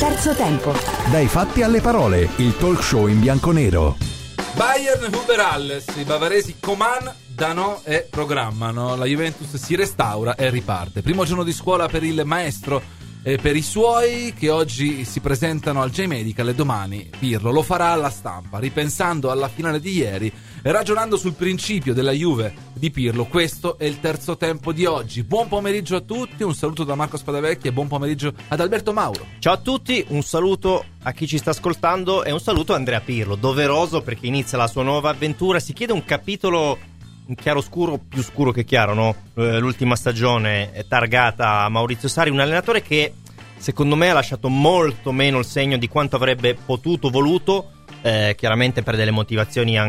Terzo tempo. Dai fatti alle parole, il talk show in bianconero. Bayern Huber Alles, i bavaresi Coman, Danò e programmano. La Juventus si restaura e riparte. Primo giorno di scuola per il maestro e per i suoi, che oggi si presentano al J-Medical, e domani Pirlo lo farà alla stampa, ripensando alla finale di ieri e ragionando sul principio della Juve di Pirlo. Questo è il terzo tempo di oggi. Buon pomeriggio a tutti, un saluto da Marco Spadavecchi e buon pomeriggio ad Alberto Mauro. Ciao a tutti, un saluto a chi ci sta ascoltando e un saluto a Andrea Pirlo, doveroso perché inizia la sua nuova avventura. Si chiede un capitolo in chiaroscuro, più scuro che chiaro, no? L'ultima stagione è targata a Maurizio Sarri, un allenatore che secondo me ha lasciato molto meno il segno di quanto avrebbe potuto, voluto, chiaramente per delle motivazioni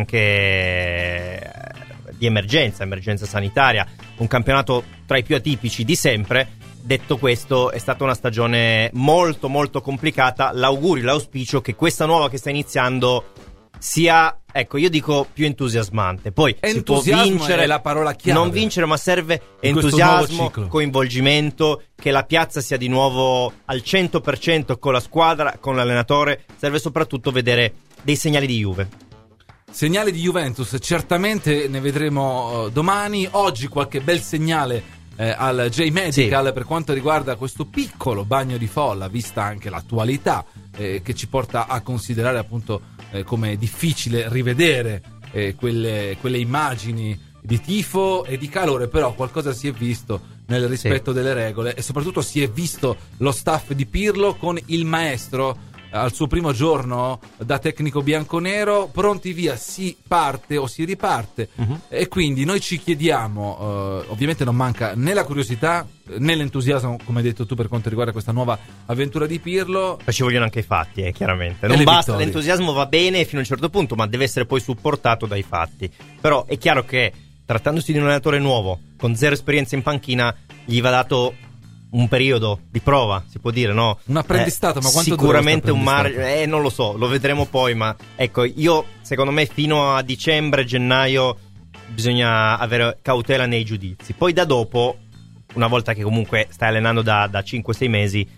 anche di emergenza sanitaria, un campionato tra i più atipici di sempre. Detto questo, è stata una stagione molto molto complicata. L'augurio, l'auspicio che questa nuova che sta iniziando sia, ecco, io dico più entusiasmante. Poi si può vincere, è la parola chiave. Non vincere, ma serve entusiasmo, coinvolgimento, che la piazza sia di nuovo al 100% con la squadra, con l'allenatore. Serve soprattutto vedere dei segnali di Juve. Segnali di Juventus, certamente ne vedremo domani. Oggi qualche bel segnale al J-Medical, sì, per quanto riguarda questo piccolo bagno di folla, vista anche l'attualità, che ci porta a considerare appunto come difficile rivedere quelle immagini di tifo e di calore. Però qualcosa si è visto nel rispetto delle regole, e soprattutto si è visto lo staff di Pirlo con il maestro al suo primo giorno da tecnico bianconero, pronti via, si parte o si riparte. E quindi noi ci chiediamo, ovviamente non manca né la curiosità né l'entusiasmo, come hai detto tu, per quanto riguarda questa nuova avventura di Pirlo. Ma ci vogliono anche i fatti, chiaramente. Non basta, vittorie. L'entusiasmo va bene fino a un certo punto, ma deve essere poi supportato dai fatti. Però è chiaro che, trattandosi di un allenatore nuovo, con zero esperienza in panchina, gli va dato un periodo di prova, si può dire, no? Un apprendistato, ma quanto sicuramente un margine, non lo so, lo vedremo poi, ma ecco, secondo me fino a dicembre, gennaio bisogna avere cautela nei giudizi. Poi da dopo, una volta che comunque stai allenando da 5-6 mesi,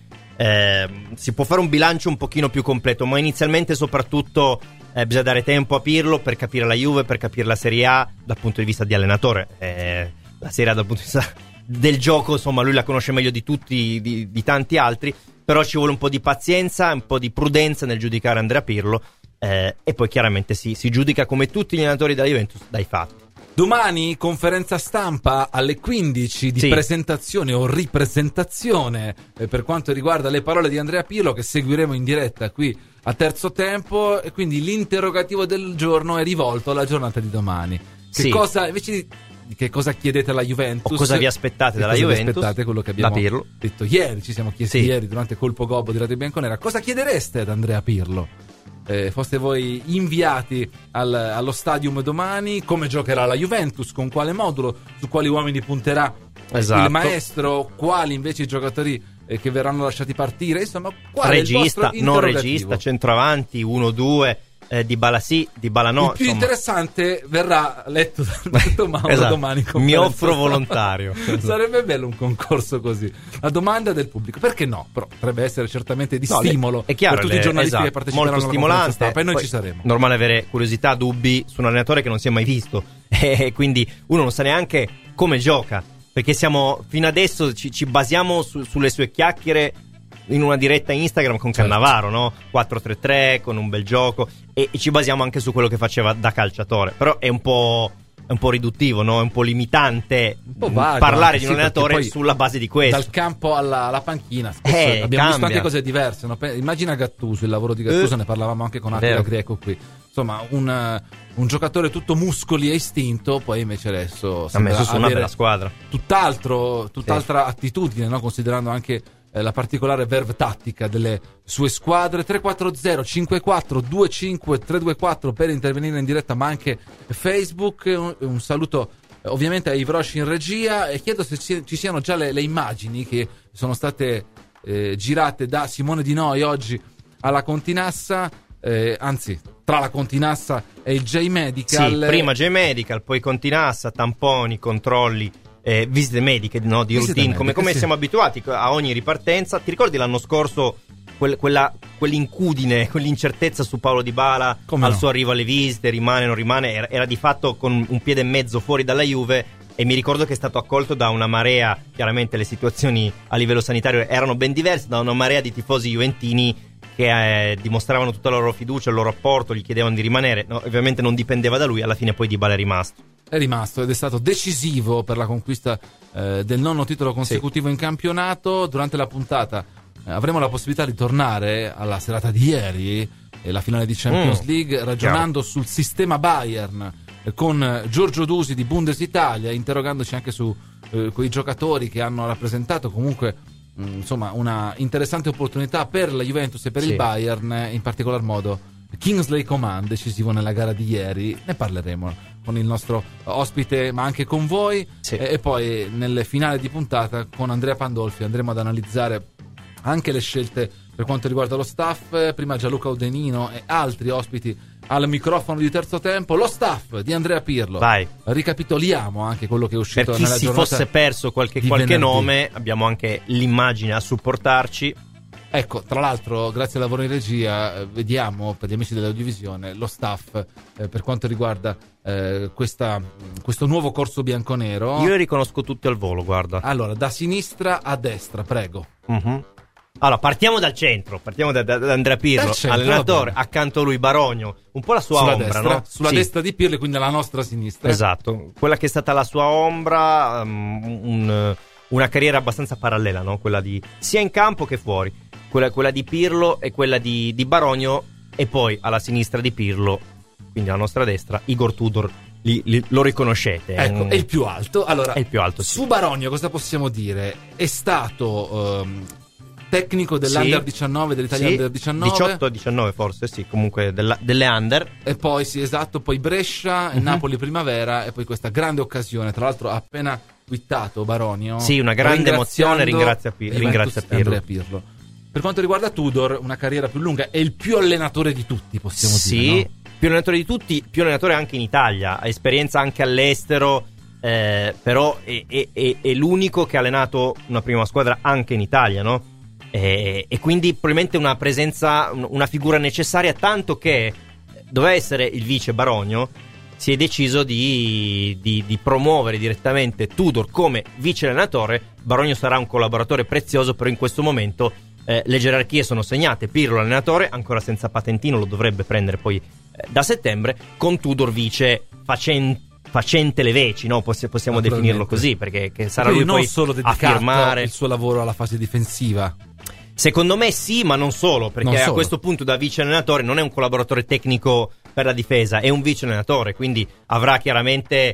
si può fare un bilancio un pochino più completo, ma inizialmente soprattutto bisogna dare tempo a Pirlo per capire la Juve, per capire la Serie A dal punto di vista di allenatore, la Serie A dal punto di vista del gioco, insomma, lui la conosce meglio di tutti, di tanti altri. Però ci vuole un po' di pazienza, un po' di prudenza nel giudicare Andrea Pirlo, e poi chiaramente si giudica, come tutti gli allenatori della Juventus, dai fatti. Domani conferenza stampa alle 15 di presentazione o ripresentazione per quanto riguarda le parole di Andrea Pirlo, che seguiremo in diretta qui a Terzo Tempo, e quindi l'interrogativo del giorno è rivolto alla giornata di domani. Cosa, invece di che cosa chiedete alla Juventus, o cosa vi aspettate dalla Juventus, vi aspettate, quello che abbiamo detto ieri, ci siamo chiesti ieri durante Colpo Gobbo di Radio Bianconera, cosa chiedereste ad Andrea Pirlo? Foste voi inviati allo stadium domani, come giocherà la Juventus, con quale modulo, su quali uomini punterà il maestro, quali invece i giocatori che verranno lasciati partire, insomma, qual regista, è il vostro non regista, centravanti, 1-2, Dybala sì, Dybala no. Il più interessante verrà letto da Alberto Mauro domani. Mi offro volontario. Sarebbe bello un concorso così, a domanda del pubblico, perché no? Però potrebbe essere certamente di stimolo è chiaro, per tutti i giornalisti che parteciperanno molto alla conferenza stimolante, stampa, e noi ci saremo. Normale avere curiosità, dubbi su un allenatore che non si è mai visto, e quindi uno non sa neanche come gioca, perché fino adesso ci basiamo sulle sue chiacchiere in una diretta Instagram con Cannavaro, no? 4-3-3, con un bel gioco, e ci basiamo anche su quello che faceva da calciatore. Però è un po' riduttivo, no? È un po' limitante parlare di un allenatore sulla base di questo. Dal campo alla panchina abbiamo visto anche cose diverse, no? Immagina Gattuso, il lavoro di Gattuso, ne parlavamo anche con Attila Greco qui. Insomma, un giocatore tutto muscoli e istinto, poi invece adesso ha messo su una bella squadra. Tutt'altra attitudine, no? Considerando anche la particolare verve tattica delle sue squadre. 340 54 25 324 per intervenire in diretta, ma anche Facebook. Un saluto ovviamente ai Vrosci in regia, e chiedo se ci siano già le immagini che sono state girate da Simone Di Noi oggi alla Continassa, anzi tra la Continassa e il J-Medical. Prima J-Medical, poi Continassa, tamponi, controlli, visite mediche, no, di routine, come siamo abituati a ogni ripartenza. Ti ricordi l'anno scorso quell'incudine, quell'incertezza su Paulo Dybala al suo arrivo alle visite, rimane, non rimane, era di fatto con un piede e mezzo fuori dalla Juve, e mi ricordo che è stato accolto da una marea, chiaramente le situazioni a livello sanitario erano ben diverse, da una marea di tifosi juventini che dimostravano tutta la loro fiducia, il loro apporto, gli chiedevano di rimanere. No, ovviamente non dipendeva da lui, alla fine poi Dybala è rimasto. È rimasto ed è stato decisivo per la conquista del 9° titolo consecutivo in campionato. Durante la puntata avremo la possibilità di tornare alla serata di ieri, la finale di Champions League, ragionando sul sistema Bayern con Giorgio Dusi di Bundes Italia, interrogandoci anche su quei giocatori che hanno rappresentato comunque insomma una interessante opportunità per la Juventus e per il Bayern, in particolar modo Kingsley Coman, decisivo nella gara di ieri. Ne parleremo con il nostro ospite, ma anche con voi, e poi nelle finali di puntata con Andrea Pandolfi andremo ad analizzare anche le scelte per quanto riguarda lo staff. Prima Gianluca Udenino e altri ospiti al microfono di Terzo Tempo. Lo staff di Andrea Pirlo. Vai. Ricapitoliamo anche quello che è uscito nella giornata. Per chi si fosse perso qualche nome, abbiamo anche l'immagine a supportarci. Ecco, tra l'altro, grazie al lavoro in regia, vediamo per gli amici dell'audiovisione lo staff per quanto riguarda questo nuovo corso bianconero. Io li riconosco tutti al volo, guarda. Allora, da sinistra a destra, prego. Allora, partiamo dal centro, partiamo da Andrea Pirlo, allenatore, accanto a lui Barogno, un po' la sua ombra, destra, no? Sulla destra di Pirlo, quindi alla nostra sinistra. Esatto, quella che è stata la sua ombra, una carriera abbastanza parallela, no? Quella di sia in campo che fuori, quella di Pirlo e quella di Barogno, e poi alla sinistra di Pirlo, quindi alla nostra destra, Igor Tudor. Lo riconoscete? Ecco, è il più alto. Allora, è il più alto, su Barogno cosa possiamo dire? È stato tecnico dell'Under 19, dell'Italia Under 19, 18-19 forse, sì, comunque delle Under. E poi poi Brescia, Napoli Primavera, e poi questa grande occasione, tra l'altro ha appena twittato Barogno. Sì, una grande emozione, ringrazia Pirlo. Per quanto riguarda Tudor, una carriera più lunga, è il più allenatore di tutti, possiamo dire, no? Più allenatore di tutti, più allenatore anche in Italia, ha esperienza anche all'estero, però è l'unico che ha allenato una prima squadra anche in Italia, no? E quindi probabilmente una presenza, una figura necessaria, tanto che doveva essere il vice Barogno. Si è deciso di promuovere direttamente Tudor come vice allenatore. Barogno sarà un collaboratore prezioso, però in questo momento le gerarchie sono segnate. Pirlo allenatore, ancora senza patentino, lo dovrebbe prendere poi da settembre, con Tudor vice facente le veci, no? Possiamo definirlo così, perché sarà lui non poi solo dedicato a firmare il suo lavoro alla fase difensiva. Secondo me sì, ma non solo, perché a questo punto da vice allenatore non è un collaboratore tecnico per la difesa, è un vice allenatore, quindi avrà chiaramente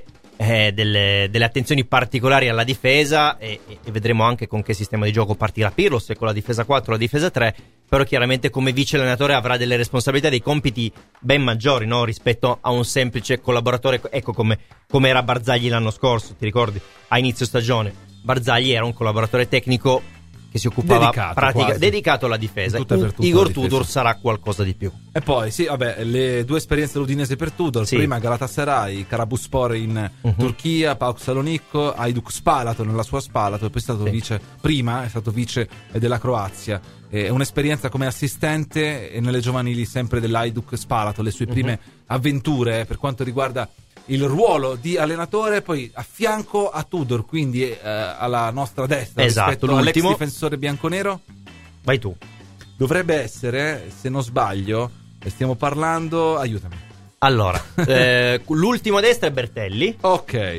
delle attenzioni particolari alla difesa, e vedremo anche con che sistema di gioco partirà Pirlo, se con la difesa 4 o la difesa 3, però chiaramente come vice allenatore avrà delle responsabilità, dei compiti ben maggiori, no? Rispetto a un semplice collaboratore, ecco come era Barzagli l'anno scorso, ti ricordi? A inizio stagione Barzagli era un collaboratore tecnico che si occupava dedicato alla difesa. Igor Tudor sarà qualcosa di più. E poi le due esperienze dell'Udinese per Tudor, prima Galatasaray, Karabükspor in Turchia, PAOK Salonicco, Hajduk Spalato nella sua Spalato, e poi è stato vice della Croazia. È un'esperienza come assistente nelle giovanili sempre dell'Hajduk Spalato, le sue prime avventure per quanto riguarda il ruolo di allenatore, poi a fianco a Tudor, quindi alla nostra destra, rispetto all'ex difensore bianconero. Vai tu. Dovrebbe essere, se non sbaglio, stiamo parlando, aiutami. Allora, l'ultimo a destra è Bertelli. Ok.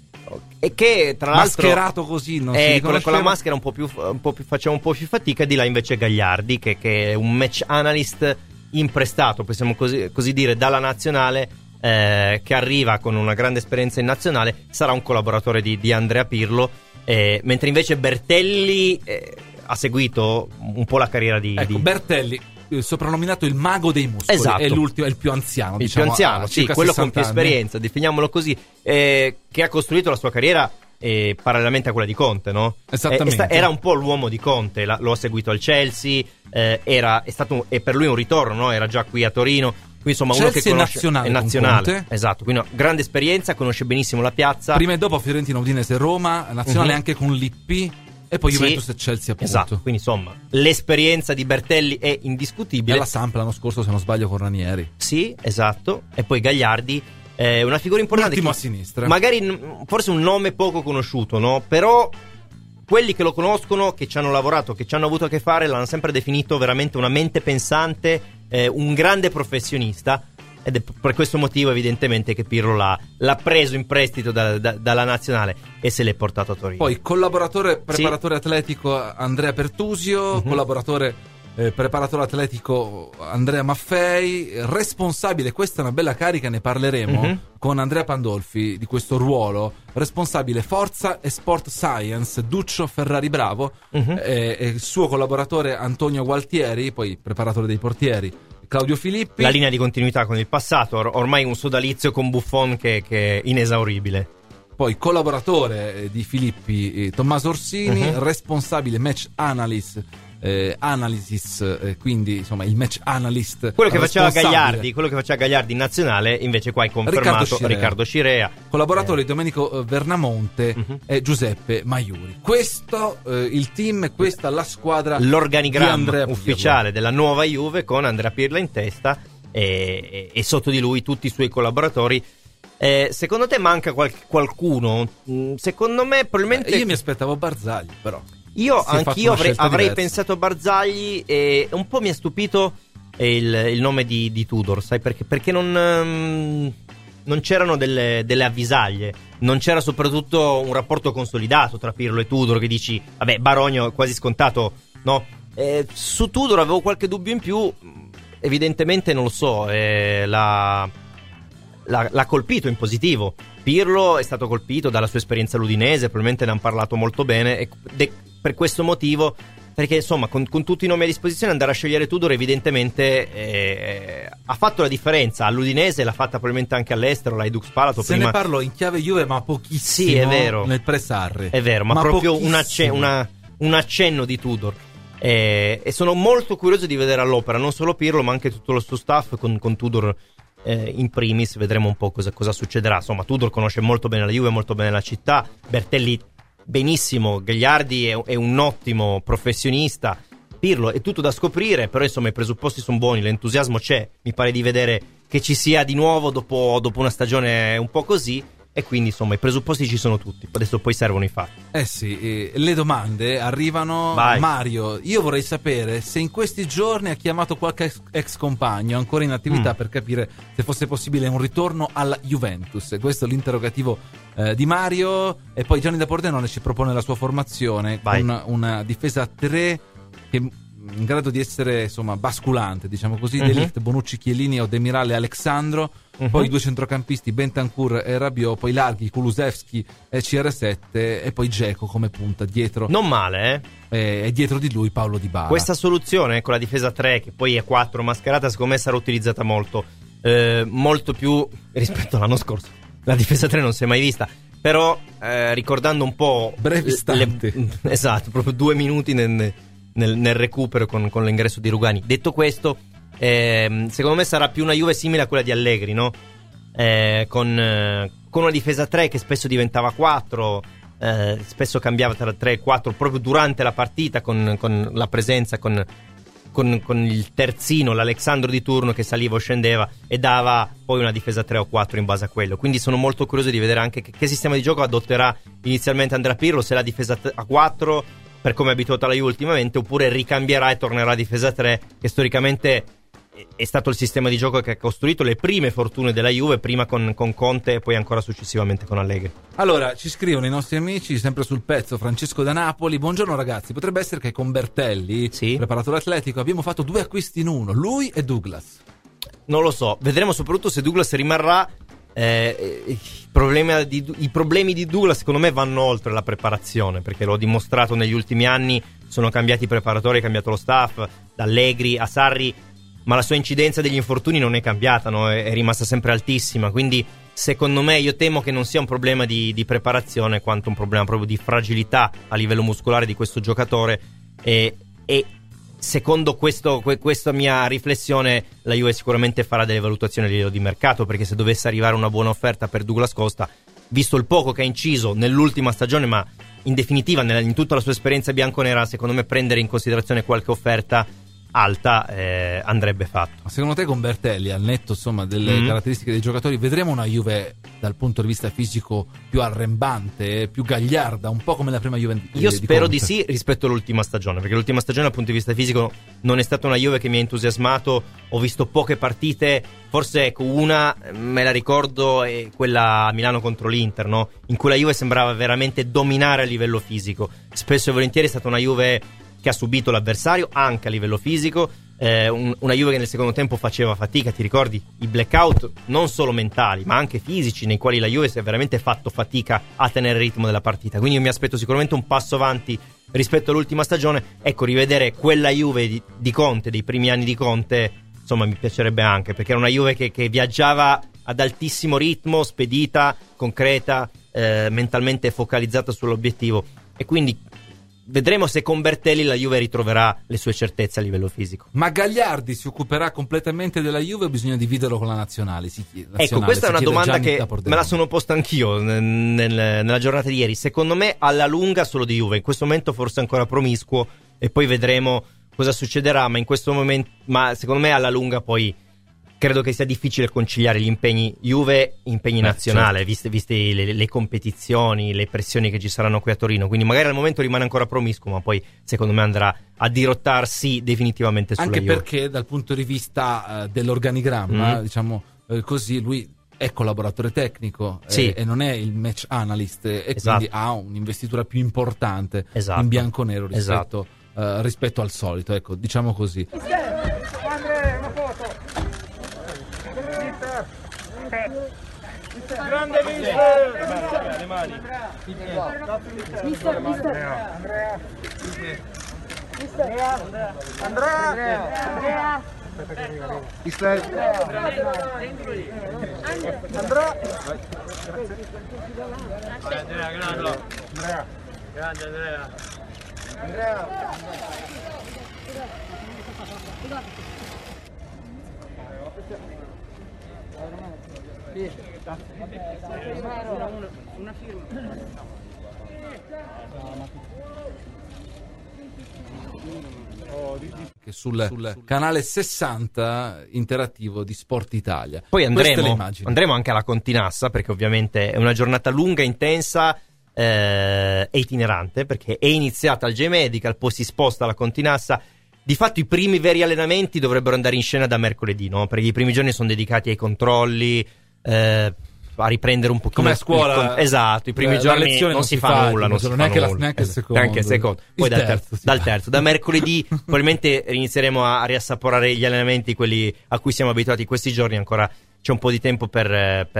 E che tra l'altro mascherato così non si con la maschera facciamo un po' più fatica. Di là invece Gagliardi, che è un match analyst imprestato, possiamo così dire, dalla nazionale, che arriva con una grande esperienza in nazionale, sarà un collaboratore di Andrea Pirlo, mentre invece Bertelli ha seguito un po' la carriera di Bertelli, soprannominato il mago dei muscoli. Esatto. È l'ultimo, è il più anziano, il più anziano, sì, quello con più esperienza, definiamolo così, che ha costruito la sua carriera parallelamente a quella di Conte, no? Esattamente. Era un po' l'uomo di Conte, lo ha seguito al Chelsea, è per lui un ritorno, no? Era già qui a Torino. Quindi insomma uno che conosce è nazionale. Esatto, quindi grande esperienza, conosce benissimo la piazza. Prima e dopo Fiorentina, Udinese, Roma, nazionale anche con Lippi. E poi Juventus e Chelsea, appunto. Esatto, quindi insomma l'esperienza di Bertelli è indiscutibile. E la Samp l'anno scorso, se non sbaglio, con Ranieri. Sì, esatto. E poi Gagliardi, una figura importante. Ultimo a sinistra. Magari forse un nome poco conosciuto, no? Però quelli che lo conoscono, che ci hanno lavorato, che ci hanno avuto a che fare, l'hanno sempre definito veramente una mente pensante, un grande professionista. Ed è per questo motivo evidentemente che Pirlo l'ha preso in prestito dalla nazionale e se l'è portato a Torino. Poi collaboratore preparatore atletico Andrea Pertusio, collaboratore preparatore atletico Andrea Maffei, responsabile, questa è una bella carica, ne parleremo con Andrea Pandolfi di questo ruolo, responsabile Forza e Sport Science Duccio Ferrari Bravo, e il suo collaboratore Antonio Gualtieri, poi preparatore dei portieri Claudio Filippi. La linea di continuità con il passato, ormai un sodalizio con Buffon che è inesauribile. Poi collaboratore di Filippi Tommaso Orsini, responsabile match analysis, quindi insomma il match analyst, quello che faceva Gagliardi in nazionale, invece qua è confermato Riccardo Scirea. Collaboratori Domenico Vernamonte e Giuseppe Maiuri. Questo il team, questa la squadra, l'organigramma ufficiale della nuova Juve, con Andrea Pirlo in testa e sotto di lui tutti i suoi collaboratori. Secondo te manca qualcuno? Secondo me probabilmente io mi aspettavo Barzagli, però anch'io avrei pensato a Barzagli, e un po' mi ha stupito il nome di Tudor, sai perché non c'erano delle avvisaglie, non c'era soprattutto un rapporto consolidato tra Pirlo e Tudor, che dici vabbè, Barogno quasi scontato, no? Su Tudor avevo qualche dubbio in più, evidentemente non lo so, l'ha colpito in positivo. Pirlo è stato colpito dalla sua esperienza all'Udinese, probabilmente ne hanno parlato molto bene, e per questo motivo, perché insomma con tutti i nomi a disposizione, andare a scegliere Tudor evidentemente ha fatto la differenza. All'Udinese l'ha fatta probabilmente anche all'estero, l'Hajduk Spalato. Se ne parlò in chiave Juve, ma pochissimo. Sì, è vero, nel pre-Sarri. È vero, ma proprio un accenno di Tudor. E sono molto curioso di vedere all'opera non solo Pirlo, ma anche tutto lo suo staff con Tudor in primis. Vedremo un po' cosa succederà. Insomma, Tudor conosce molto bene la Juve, molto bene la città, Bertelli benissimo, Gagliardi è un ottimo professionista, Pirlo è tutto da scoprire, però insomma i presupposti sono buoni, l'entusiasmo c'è, mi pare di vedere che ci sia di nuovo dopo una stagione un po' così, e quindi insomma i presupposti ci sono tutti, adesso poi servono i fatti. Sì, le domande arrivano. Vai. Mario, io vorrei sapere se in questi giorni ha chiamato qualche ex compagno ancora in attività per capire se fosse possibile un ritorno alla Juventus. Questo è l'interrogativo di Mario. E poi Gianni da Pordenone ci propone la sua formazione. Vai. Con una difesa 3 che in grado di essere insomma basculante, diciamo così, De Ligt, Bonucci, Chiellini, Odemirale, Alexandro, poi due centrocampisti Bentancur e Rabiot, poi larghi Kulusevski e CR7, e poi Dzeko come punta dietro. Non male, e dietro di lui Paulo Dybala. Questa soluzione con la difesa 3, che poi è 4 mascherata, secondo me sarà utilizzata molto più rispetto all'anno scorso. La difesa 3 non si è mai vista, però ricordando un po' brevi istanti. Esatto, proprio 2 minuti nel recupero con l'ingresso di Rugani. Detto questo, secondo me sarà più una Juve simile a quella di Allegri, no? Con una difesa 3 che spesso diventava 4, spesso cambiava tra 3 e 4 proprio durante la partita, con la presenza, con il terzino, l'Alexandro di turno che saliva o scendeva e dava poi una difesa 3 o 4 in base a quello. Quindi sono molto curioso di vedere anche che sistema di gioco adotterà inizialmente Andrea Pirlo, se la difesa a 4 per come è abituata la Juve ultimamente, oppure ricambierà e tornerà a difesa 3, che storicamente è stato il sistema di gioco che ha costruito le prime fortune della Juve, prima con Conte e poi ancora successivamente con Allegri. Allora, ci scrivono i nostri amici, sempre sul pezzo, Francesco da Napoli: buongiorno ragazzi, potrebbe essere che con Bertelli, preparatore atletico, abbiamo fatto 2 acquisti in uno, lui e Douglas. Non lo so, vedremo soprattutto se Douglas rimarrà. I problemi di Douglas secondo me vanno oltre la preparazione, perché l'ho dimostrato negli ultimi anni, sono cambiati i preparatori, è cambiato lo staff, da Allegri a Sarri, ma la sua incidenza degli infortuni non è cambiata, no? È rimasta sempre altissima, quindi secondo me io temo che non sia un problema di preparazione quanto un problema proprio di fragilità a livello muscolare di questo giocatore, e secondo questa mia riflessione la Juve sicuramente farà delle valutazioni a livello di mercato, perché se dovesse arrivare una buona offerta per Douglas Costa, visto il poco che ha inciso nell'ultima stagione, ma in definitiva in tutta la sua esperienza bianconera, secondo me prendere in considerazione qualche offerta alta andrebbe fatto. Secondo te con Bertelli, al netto insomma delle caratteristiche dei giocatori, vedremo una Juve dal punto di vista fisico più arrembante, più gagliarda, un po' come la prima Juve? Io spero di sì, rispetto all'ultima stagione, perché l'ultima stagione dal punto di vista fisico non è stata una Juve che mi ha entusiasmato. Ho visto poche partite, forse ecco una me la ricordo, è quella a Milano contro l'Inter, no? In cui la Juve sembrava veramente dominare a livello fisico. Spesso e volentieri è stata una Juve che ha subito l'avversario anche a livello fisico, una Juve che nel secondo tempo faceva fatica. Ti ricordi i blackout non solo mentali ma anche fisici, nei quali la Juve si è veramente fatto fatica a tenere il ritmo della partita. Quindi io mi aspetto sicuramente un passo avanti rispetto all'ultima stagione. Ecco, rivedere quella Juve di Conte, dei primi anni di Conte, insomma mi piacerebbe anche, perché era una Juve che viaggiava ad altissimo ritmo, spedita, concreta, mentalmente focalizzata sull'obiettivo, e quindi vedremo se con Bertelli la Juve ritroverà le sue certezze a livello fisico. Ma Gagliardi si occuperà completamente della Juve o bisogna dividerlo con la nazionale? Ecco, questa è una domanda che me la sono posta anch'io nella giornata di ieri. Secondo me alla lunga solo di Juve, in questo momento forse ancora promiscuo, e poi vedremo cosa succederà, ma in questo momento, ma secondo me alla lunga poi credo che sia difficile conciliare gli impegni Juve, impegni nazionale, certo, viste le competizioni, le pressioni che ci saranno qui a Torino. Quindi magari al momento rimane ancora promiscuo, ma poi secondo me andrà a dirottarsi definitivamente sulla anche Juve. Perché dal punto di vista dell'organigramma, diciamo così, lui è collaboratore tecnico, sì, e non è il match analyst, e esatto, quindi ha un'investitura più importante, esatto, in bianconero rispetto, esatto, rispetto al solito, ecco, diciamo così. Grande mister! Le mani. Mister. Andrea. Mister. Grande Andrea. Una firma. Che sul canale 60 interattivo di Sport Italia. Poi andremo anche alla Continassa, perché ovviamente è una giornata lunga, intensa e itinerante, perché è iniziata al J-Medical, poi si sposta alla Continassa. Di fatto i primi veri allenamenti dovrebbero andare in scena da mercoledì, no? Perché i primi giorni sono dedicati ai controlli, a riprendere un pochino come a scuola. Esatto, i primi giorni non si fa nulla, non si fa nulla. Neanche il secondo. Neanche il secondo. Poi dal terzo, da mercoledì probabilmente inizieremo a riassaporare gli allenamenti, quelli a cui siamo abituati questi giorni. Ancora c'è un po' di tempo per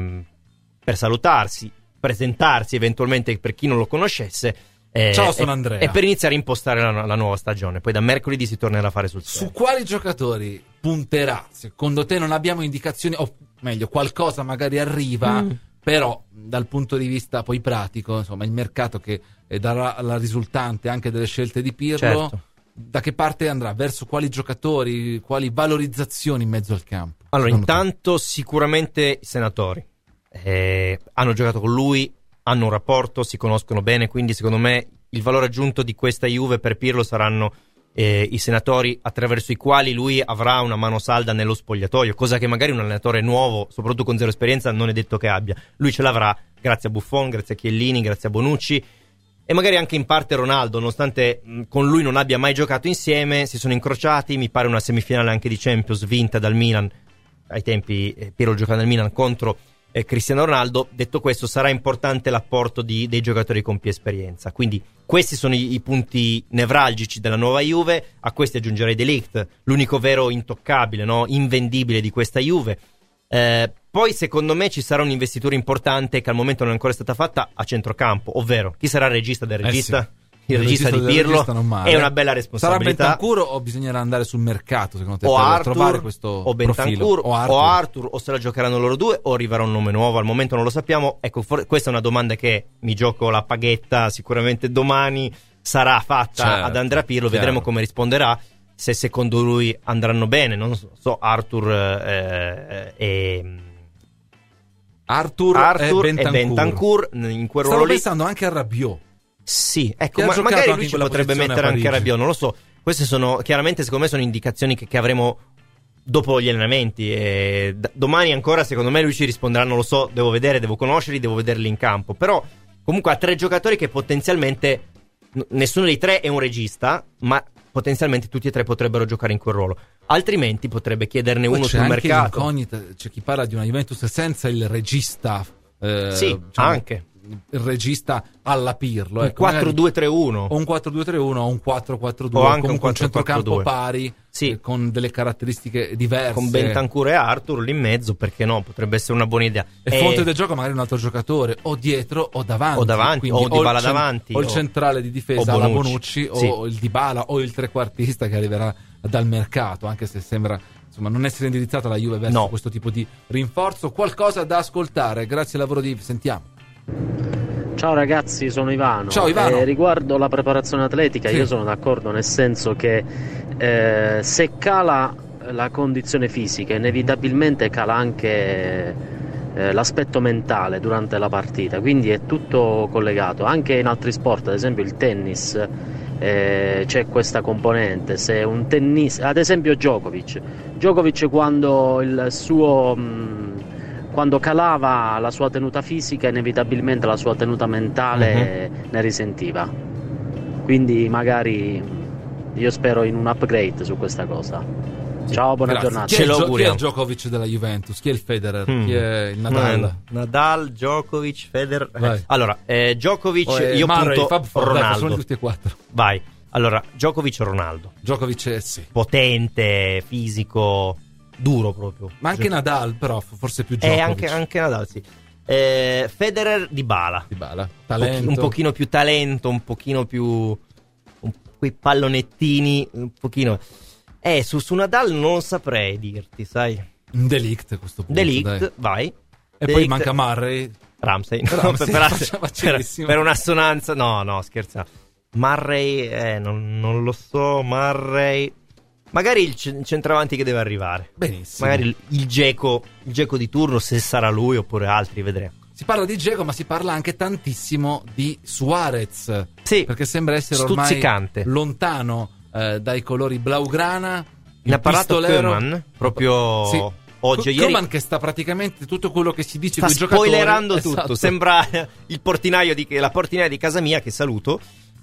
salutarsi, presentarsi eventualmente per chi non lo conoscesse. Ciao, sono Andrea. E per iniziare a impostare la nuova stagione. Poi da mercoledì si tornerà a fare sul serio. Su quali giocatori punterà? Secondo te non abbiamo indicazioni, o meglio, qualcosa magari arriva, però dal punto di vista poi pratico, insomma, il mercato che darà la risultante anche delle scelte di Pirlo, certo, da che parte andrà? Verso quali giocatori, quali valorizzazioni in mezzo al campo? Allora, intanto sicuramente i senatori hanno giocato con lui, hanno un rapporto, si conoscono bene, quindi secondo me il valore aggiunto di questa Juve per Pirlo saranno i senatori, attraverso i quali lui avrà una mano salda nello spogliatoio, cosa che magari un allenatore nuovo, soprattutto con zero esperienza, non è detto che abbia. Lui ce l'avrà grazie a Buffon, grazie a Chiellini, grazie a Bonucci, e magari anche in parte Ronaldo, nonostante con lui non abbia mai giocato insieme. Si sono incrociati, mi pare una semifinale anche di Champions vinta dal Milan, ai tempi Pirlo giocava nel Milan contro Cristiano Ronaldo. Detto questo, sarà importante l'apporto dei giocatori con più esperienza, quindi questi sono i punti nevralgici della nuova Juve. A questi aggiungerei De Ligt, l'unico vero intoccabile, no? Invendibile di questa Juve. Poi secondo me ci sarà un'investitura importante che al momento non è ancora stata fatta a centrocampo, ovvero chi sarà il regista del regista? Sì. Il regista di Pirlo è una bella responsabilità. Sarà Bentancur o bisognerà andare sul mercato, secondo te, o per Arthur, trovare questo o Bentancur, o Arthur, o se la giocheranno loro due, o arriverà un nome nuovo? Al momento non lo sappiamo. Ecco, questa è una domanda che mi gioco la paghetta, sicuramente domani sarà fatta, certo, ad Andrea Pirlo, chiaro. Vedremo come risponderà, se secondo lui andranno bene, non so, Arthur e Bentancur in quel ruolo lì. Stavo pensando anche a Rabiot. Sì, Che ecco, ha giocato magari anche lui in ci quella potrebbe posizione a mettere anche Parigi. Rabiot, non lo so. Queste sono, chiaramente, secondo me, sono indicazioni che avremo dopo gli allenamenti. E domani ancora, secondo me, lui ci risponderà, non lo so, devo vedere, devo conoscerli, devo vederli in campo. Però, comunque, ha 3 giocatori che potenzialmente, nessuno dei 3 è un regista, ma potenzialmente tutti e 3 potrebbero giocare in quel ruolo. Altrimenti potrebbe chiederne Poi uno c'è sul anche mercato. l'incognita, c'è chi parla di una Juventus senza il regista, Sì, diciamo, anche. il regista alla Pirlo, Un ecco, magari 4-2-3-1. o un 4-2-3-1 o un 4-4-2, O anche comunque un un centrocampo 4-4-2. pari, Sì. con delle caratteristiche diverse. Con Bentancur e Arthur lì in mezzo, perché no? Potrebbe essere una buona idea. E fonte del gioco magari un altro giocatore, o dietro o davanti. O davanti, Quindi o Dybala il davanti, o il o- centrale di difesa o alla Bonucci. Bonucci, Sì. o il Dybala o il trequartista che arriverà dal mercato, anche se sembra insomma non essere indirizzata la Juve verso No. questo tipo di rinforzo. Qualcosa da ascoltare, grazie al lavoro di Yves, sentiamo. Ciao ragazzi, sono Ivano. Ciao, Ivano. Riguardo la preparazione atletica, Sì. io sono d'accordo, nel senso che se cala la condizione fisica, inevitabilmente cala anche l'aspetto mentale durante la partita, quindi è tutto collegato. Anche in altri sport, ad esempio il tennis, c'è questa componente. Se un tennista, ad esempio Djokovic quando il suo quando calava la sua tenuta fisica, inevitabilmente la sua tenuta mentale ne risentiva. Quindi magari io spero in un upgrade su questa cosa. Ciao, buona Grazie. giornata. Chi è, Ce il lo chi è auguriamo. il Djokovic della Juventus? Chi è il Federer? Chi è il Nadal? Nadal, Djokovic, Federer. Vai. Allora, Djokovic, O è io Murray, punto Fab Four, dai, Ronaldo. facciamoli tutti e 4. Vai. Allora, Djokovic, Ronaldo. Djokovic sì. Potente, fisico, duro proprio. Ma anche Nadal, però forse più Eh, Djokovic. anche Nadal, sì. Federer, Dybala. Dybala. Talento. Un pochino più talento, un pochino più quei pallonettini, un pochino. Su Nadal non saprei dirti, sai. Un Delict a questo punto. Delict, dai. vai. E Delict, poi manca Murray. Ramsey. Ramsey, per, facilissimo. per un'assonanza, no, scherza. Murray, non lo so. Murray, magari il centravanti che deve arrivare. Benissimo. Magari il Dzeko di turno, se sarà lui oppure altri, vedremo. Si parla di Dzeko, ma si parla anche tantissimo di Suarez. Sì, Perché sembra essere ormai stuzzicante. lontano dai colori blaugrana. Ne ha parlato pistolero. Koeman proprio Sì. oggi. Ieri Koeman che sta praticamente tutto quello che si dice sta sui giocatori. spoilerando Esatto. tutto. Sembra la portinaia di casa mia, che saluto.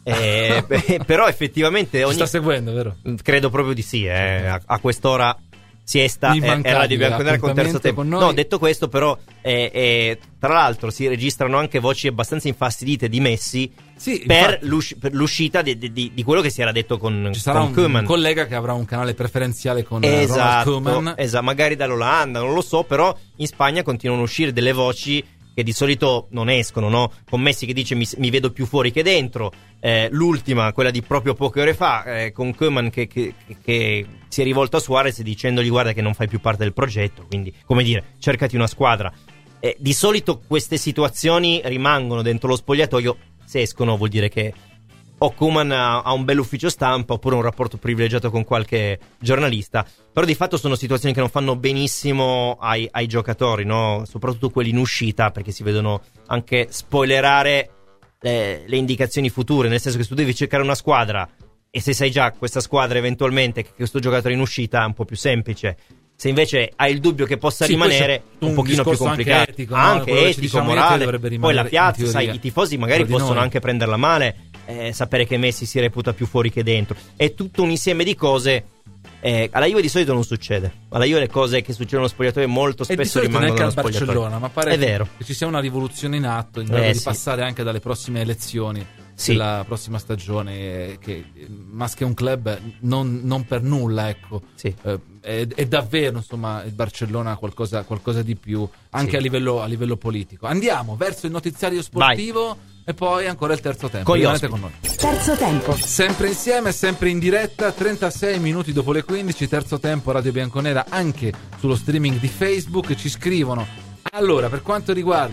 Però effettivamente Ci sta seguendo, vero? credo proprio di sì. A quest'ora siesta e Radio Bianconera con terzo tempo. con noi. No, detto questo, però, tra l'altro si registrano anche voci abbastanza infastidite di Messi Sì, per infatti, l'uscita di quello che si era detto con ci sarà un Koeman. collega che avrà un canale preferenziale con Ronald Esatto, Koeman. magari dall'Olanda, non lo so, però in Spagna continuano a uscire delle voci che di solito non escono, no? Con Messi che dice mi vedo più fuori che dentro. L'ultima, quella di proprio poche ore fa, con Koeman che si è rivolto a Suarez dicendogli guarda che non fai più parte del progetto, quindi come dire, cercati una squadra. Di solito queste situazioni rimangono dentro lo spogliatoio, se escono vuol dire che o Koeman ha un bel ufficio stampa oppure un rapporto privilegiato con qualche giornalista, però di fatto sono situazioni che non fanno benissimo ai giocatori, no? Soprattutto quelli in uscita, perché si vedono anche spoilerare le indicazioni future, nel senso che se tu devi cercare una squadra e se sai già questa squadra eventualmente che questo giocatore in uscita è un po' più semplice. Se invece hai il dubbio che possa Sì, rimanere, poi c'è un pochino più discorso complicato, anche etico, no? anche Quello che ci etico, diciamo ieri morale. dovrebbe Poi rimanere la piazza, in sai, teoria i tifosi magari tra di possono noi. anche prenderla male, sapere che Messi si reputa più fuori che dentro. È tutto un insieme di cose. Alla Juve di solito non succede. Alla Juve le cose che succedono allo spogliatoio molto E di spesso solito rimangono neanche nello al spogliatoio. Barcellona, ma pare È vero. che ci sia una rivoluzione in atto in grado di sì. passare anche dalle prossime elezioni Sì. della prossima stagione, che Mas che è un club non per nulla, ecco. Sì. È davvero, insomma, il Barcellona ha qualcosa di più anche Sì. a livello politico. Andiamo verso il notiziario sportivo e poi ancora il terzo tempo. Con gli Rimanete ospiti. con noi. Terzo tempo. Sempre insieme, sempre in diretta, 36 minuti dopo le 15, terzo tempo Radio Bianconera anche sullo streaming di Facebook. Ci scrivono: allora, per quanto riguarda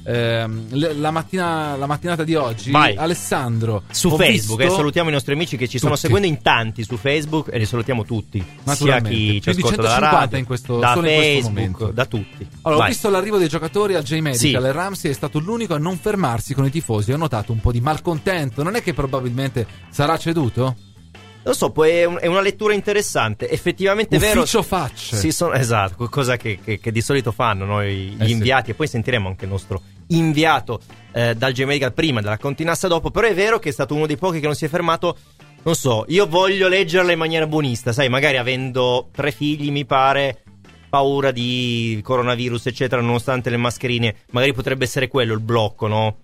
la mattinata di oggi. Vai. Alessandro, Su ho Facebook, visto- salutiamo i nostri amici che ci stanno Tutti. seguendo in tanti su Facebook e li salutiamo tutti, sia Naturalmente. chi ci Più di ascolta dalla 150 radio, in questo- da solo in questo Facebook, momento. da tutti. Allora, ho Vai. visto l'arrivo dei giocatori al J-Medical Sì. e Ramsey è stato l'unico a non fermarsi con i tifosi. Ho notato un po' di malcontento. Non è che probabilmente sarà ceduto? Lo so, poi è una lettura interessante. Effettivamente è vero. Ufficio facce. Sì, esatto, cosa che di solito fanno noi gli sì. inviati, e poi sentiremo anche il nostro inviato dal J-Medical prima, dalla Continassa dopo. Però è vero che è stato uno dei pochi che non si è fermato. Non so, io voglio leggerla in maniera buonista, sai, magari avendo 3 figli, mi pare, paura di coronavirus, eccetera, nonostante le mascherine, magari potrebbe essere quello il blocco, no?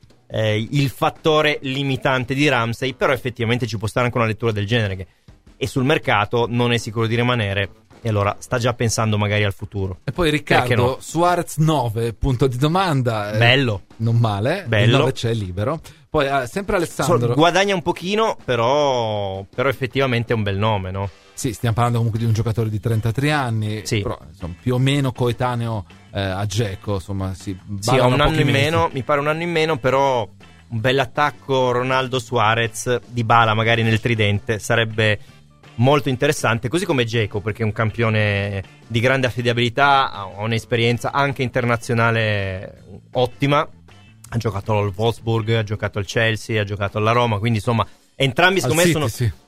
Il fattore limitante di Ramsey, però effettivamente ci può stare anche una lettura del genere, che è sul mercato, non è sicuro di rimanere e allora sta già pensando magari al futuro. E poi Perché Riccardo, no? Suarez 9, punto di domanda. Bello. Non male. Bello. Il 9 c'è libero. Poi sempre Alessandro. Guadagna un pochino, però effettivamente è un bel nome, no? Sì, stiamo parlando comunque di un giocatore di 33 anni, Sì. però insomma, più o meno coetaneo a Dzeko, insomma, Sì, ha ballano un anno pochi in mesi. meno, mi pare un anno in meno, però un bell'attacco Ronaldo Suarez, Dybala magari nel tridente sarebbe molto interessante, così come Dzeko, perché è un campione di grande affidabilità, ha un'esperienza anche internazionale ottima, ha giocato al Wolfsburg, ha giocato al Chelsea, ha giocato alla Roma, quindi insomma entrambi secondo me City, sono sì.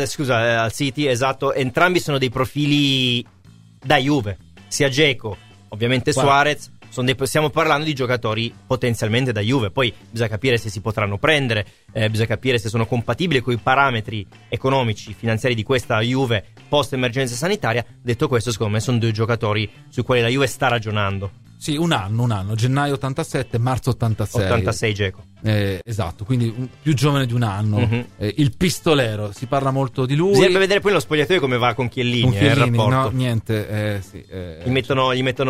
al City, esatto, entrambi sono dei profili da Juve, sia Dzeko, ovviamente Guarda. Suarez, stiamo parlando di giocatori potenzialmente da Juve, poi bisogna capire se si potranno prendere, bisogna capire se sono compatibili con i parametri economici, finanziari di questa Juve post emergenza sanitaria. Detto questo, secondo me sono 2 giocatori sui quali la Juve sta ragionando. Sì, un anno, gennaio 87, marzo 86. 86 Dzeko. Esatto, quindi più giovane di un anno. Mhm. Il pistolero, si parla molto di lui. Bisognerebbe vedere poi nello spogliatoio come va con Chiellini, Con il Chiellini, rapporto. no, niente. Sì, Gli mettono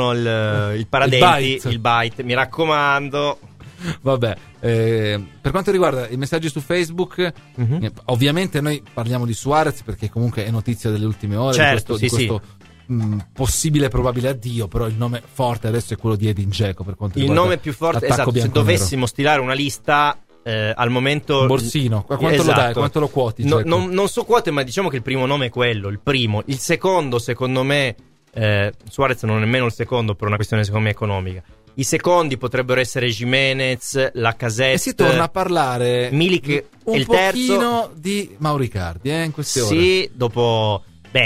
il paradenti, il bite, mi raccomando. Vabbè, per quanto riguarda i messaggi su Facebook, Mhm. ovviamente noi parliamo di Suarez perché comunque è notizia delle ultime ore, Certo, di sì, questo possibile probabile addio, però il nome forte adesso è quello di Edin Dzeko per quanto Il riguarda nome più forte, l'attacco esatto, se bianconero. dovessimo stilare una lista al momento Borsino, quanto lo Esatto. dai? Quanto lo quoti? No, Dzeko? non so quote, ma diciamo che il primo nome è quello, il primo. Il secondo, secondo me, Suarez non è nemmeno il secondo per una questione secondo me economica. I secondi potrebbero essere Jimenez, Lacazette. E si torna a parlare Milik un è il terzo. pochino di Mauricardi in queste ore. Sì, dopo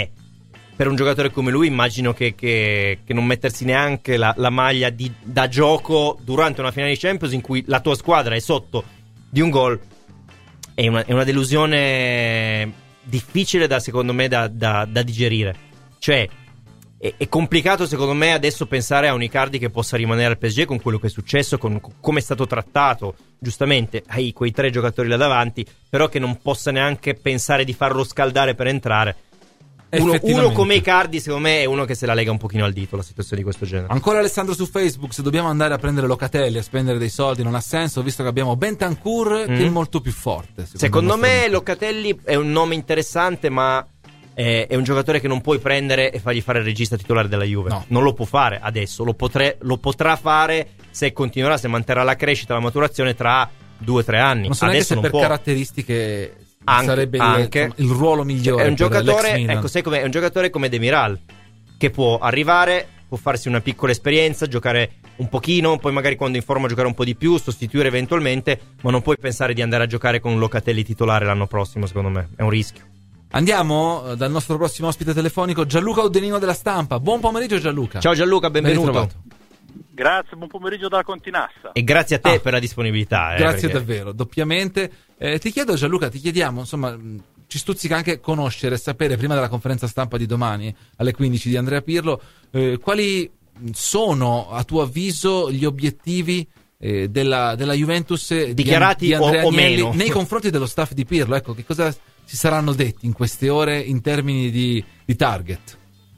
per un giocatore come lui immagino che non mettersi neanche la maglia da gioco durante una finale di Champions in cui la tua squadra è sotto di un gol è una delusione difficile secondo me da digerire. Cioè è complicato secondo me adesso pensare a un Icardi che possa rimanere al PSG con quello che è successo, con come è stato trattato. Giustamente hai quei 3 giocatori là davanti, però che non possa neanche pensare di farlo scaldare per entrare. Uno come Icardi secondo me è uno che se la lega un pochino al dito la situazione di questo genere. Ancora Alessandro su Facebook: se dobbiamo andare a prendere Locatelli a spendere dei soldi non ha senso, visto che abbiamo Bentancur che è molto più forte. Secondo me Locatelli è un nome interessante, ma è un giocatore che non puoi prendere e fargli fare il regista titolare della Juve. No. Non lo può fare adesso, lo potrà fare se continuerà, se manterrà la crescita, la maturazione tra 2-3 anni. non so neanche Adesso se non per può. caratteristiche Anche- sarebbe anche. il ruolo migliore È un per l'ex giocatore, Milan. ecco, sai com'è? È un giocatore come Demiral che può arrivare, può farsi una piccola esperienza, giocare un pochino, poi magari quando in forma giocare un po' di più, sostituire eventualmente, ma non puoi pensare di andare a giocare con un Locatelli titolare l'anno prossimo, secondo me. È un rischio. Andiamo dal nostro prossimo ospite telefonico, Gianluca Audenino della Stampa. Buon pomeriggio Gianluca. Ciao Gianluca, Ben benvenuto. ritrovato. Grazie, buon pomeriggio dalla Continassa. E grazie a te per la disponibilità. Grazie perché- davvero, doppiamente. Ti chiedo Gianluca, ti chiediamo, insomma, ci stuzzica anche conoscere e sapere, prima della conferenza stampa di domani alle 15 di Andrea Pirlo, quali sono a tuo avviso gli obiettivi della Juventus Dichiarati di Andrea o Agnelli meno. nei confronti dello staff di Pirlo. Ecco, che cosa si saranno detti in queste ore in termini di target?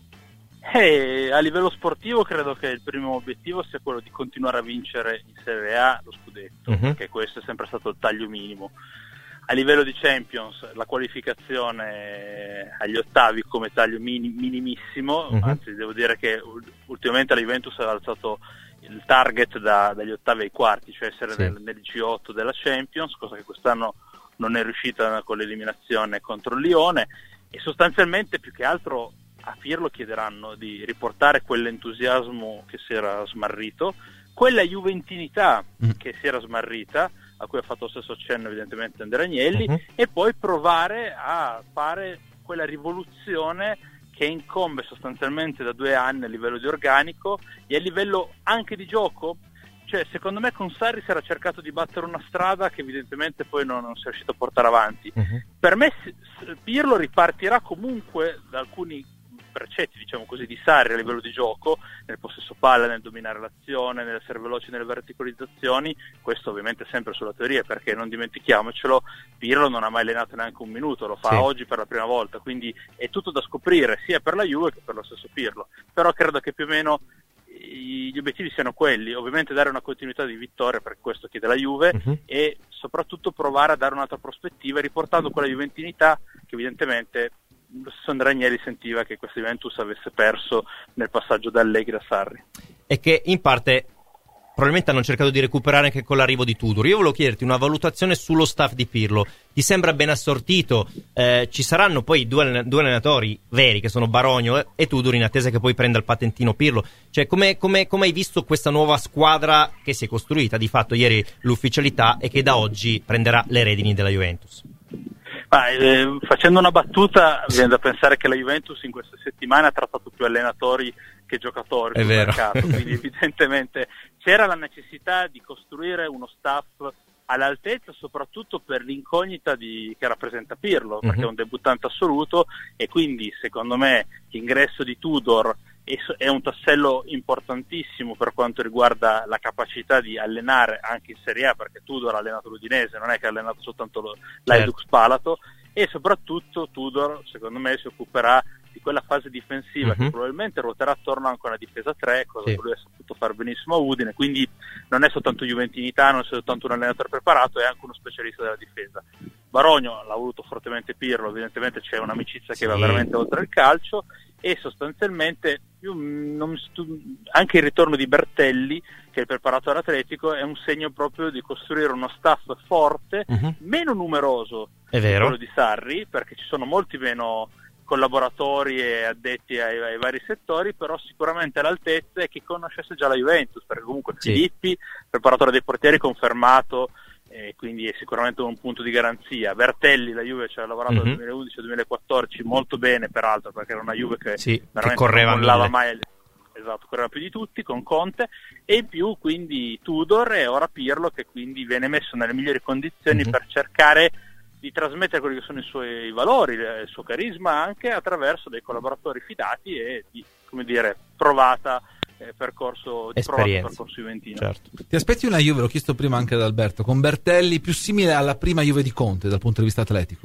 A livello sportivo credo che il primo obiettivo sia quello di continuare a vincere in Serie A lo scudetto, perché questo è sempre stato il taglio minimo. A livello di Champions la qualificazione agli ottavi come taglio minimissimo, anzi devo dire che ultimamente la Juventus ha alzato il target dagli ottavi ai quarti, cioè essere nel G8 della Champions, cosa che quest'anno non è riuscita con l'eliminazione contro il Lione, e sostanzialmente più che altro a Pirlo chiederanno di riportare quell'entusiasmo che si era smarrito, quella juventinità che si era smarrita, a cui ha fatto lo stesso accenno evidentemente Andrea Agnelli, e poi provare a fare quella rivoluzione che incombe sostanzialmente da 2 anni a livello di organico e a livello anche di gioco. Cioè, secondo me con Sarri si era cercato di battere una strada che evidentemente poi non si è riuscito a portare avanti. Per me Pirlo ripartirà comunque da alcuni precetti, diciamo così, di Sarri a livello di gioco, nel possesso palla, nel dominare l'azione, nell'essere veloci nelle verticalizzazioni. Questo ovviamente sempre sulla teoria, perché non dimentichiamocelo, Pirlo non ha mai allenato neanche un minuto, lo fa oggi per la prima volta, quindi è tutto da scoprire sia per la Juve che per lo stesso Pirlo. Però credo che più o meno gli obiettivi siano quelli, ovviamente dare una continuità di vittoria, perché questo chiede la Juve, e soprattutto provare a dare un'altra prospettiva, riportando quella juventinità che evidentemente lo stesso Andrea Agnelli sentiva che questa Juventus avesse perso nel passaggio da Allegri a Sarri, e che in parte probabilmente hanno cercato di recuperare anche con l'arrivo di Tudor. Io volevo chiederti una valutazione sullo staff di Pirlo. Ti sembra ben assortito? Ci saranno poi due allenatori veri, che sono Barogno e Tudor, in attesa che poi prenda il patentino Pirlo. Cioè, come hai visto questa nuova squadra che si è costruita di fatto ieri l'ufficialità e che da oggi prenderà le redini della Juventus? Facendo una battuta, viene da pensare che la Juventus in queste settimane ha trattato più allenatori che giocatori sul mercato, quindi evidentemente c'era la necessità di costruire uno staff all'altezza, soprattutto per l'incognita che rappresenta Pirlo, perché è un debuttante assoluto, e quindi secondo me l'ingresso di Tudor è un tassello importantissimo per quanto riguarda la capacità di allenare anche in Serie A, perché Tudor ha allenato l'Udinese, non è che ha allenato soltanto l'Hajduk Spalato, e soprattutto Tudor secondo me si occuperà di quella fase difensiva che probabilmente ruoterà attorno anche a una difesa 3, cosa che lui ha saputo fare benissimo a Udine, quindi non è soltanto juventinità, non è soltanto un allenatore preparato, è anche uno specialista della difesa. Barogno l'ha voluto fortemente Pirlo, evidentemente c'è un'amicizia che va veramente oltre il calcio, e sostanzialmente anche il ritorno di Bertelli, che è il preparatore atletico, è un segno proprio di costruire uno staff forte, meno numeroso di quello di Sarri, perché ci sono molti meno collaboratori e addetti ai vari settori, però sicuramente all'altezza, e che conoscesse già la Juventus, perché comunque Filippi, preparatore dei portieri confermato, quindi è sicuramente un punto di garanzia. Bertelli, la Juve ci ha lavorato dal 2011-2014 molto bene, peraltro, perché era una Juve che veramente correva, non mollava mai, correva più di tutti con Conte, e in più quindi Tudor e ora Pirlo, che quindi viene messo nelle migliori condizioni per cercare di trasmettere quelli che sono i suoi valori, il suo carisma, anche attraverso dei collaboratori fidati e di, come dire, provata percorso juventino. Certo. Ti aspetti una Juve, l'ho chiesto prima anche ad Alberto, con Bertelli più simile alla prima Juve di Conte dal punto di vista atletico?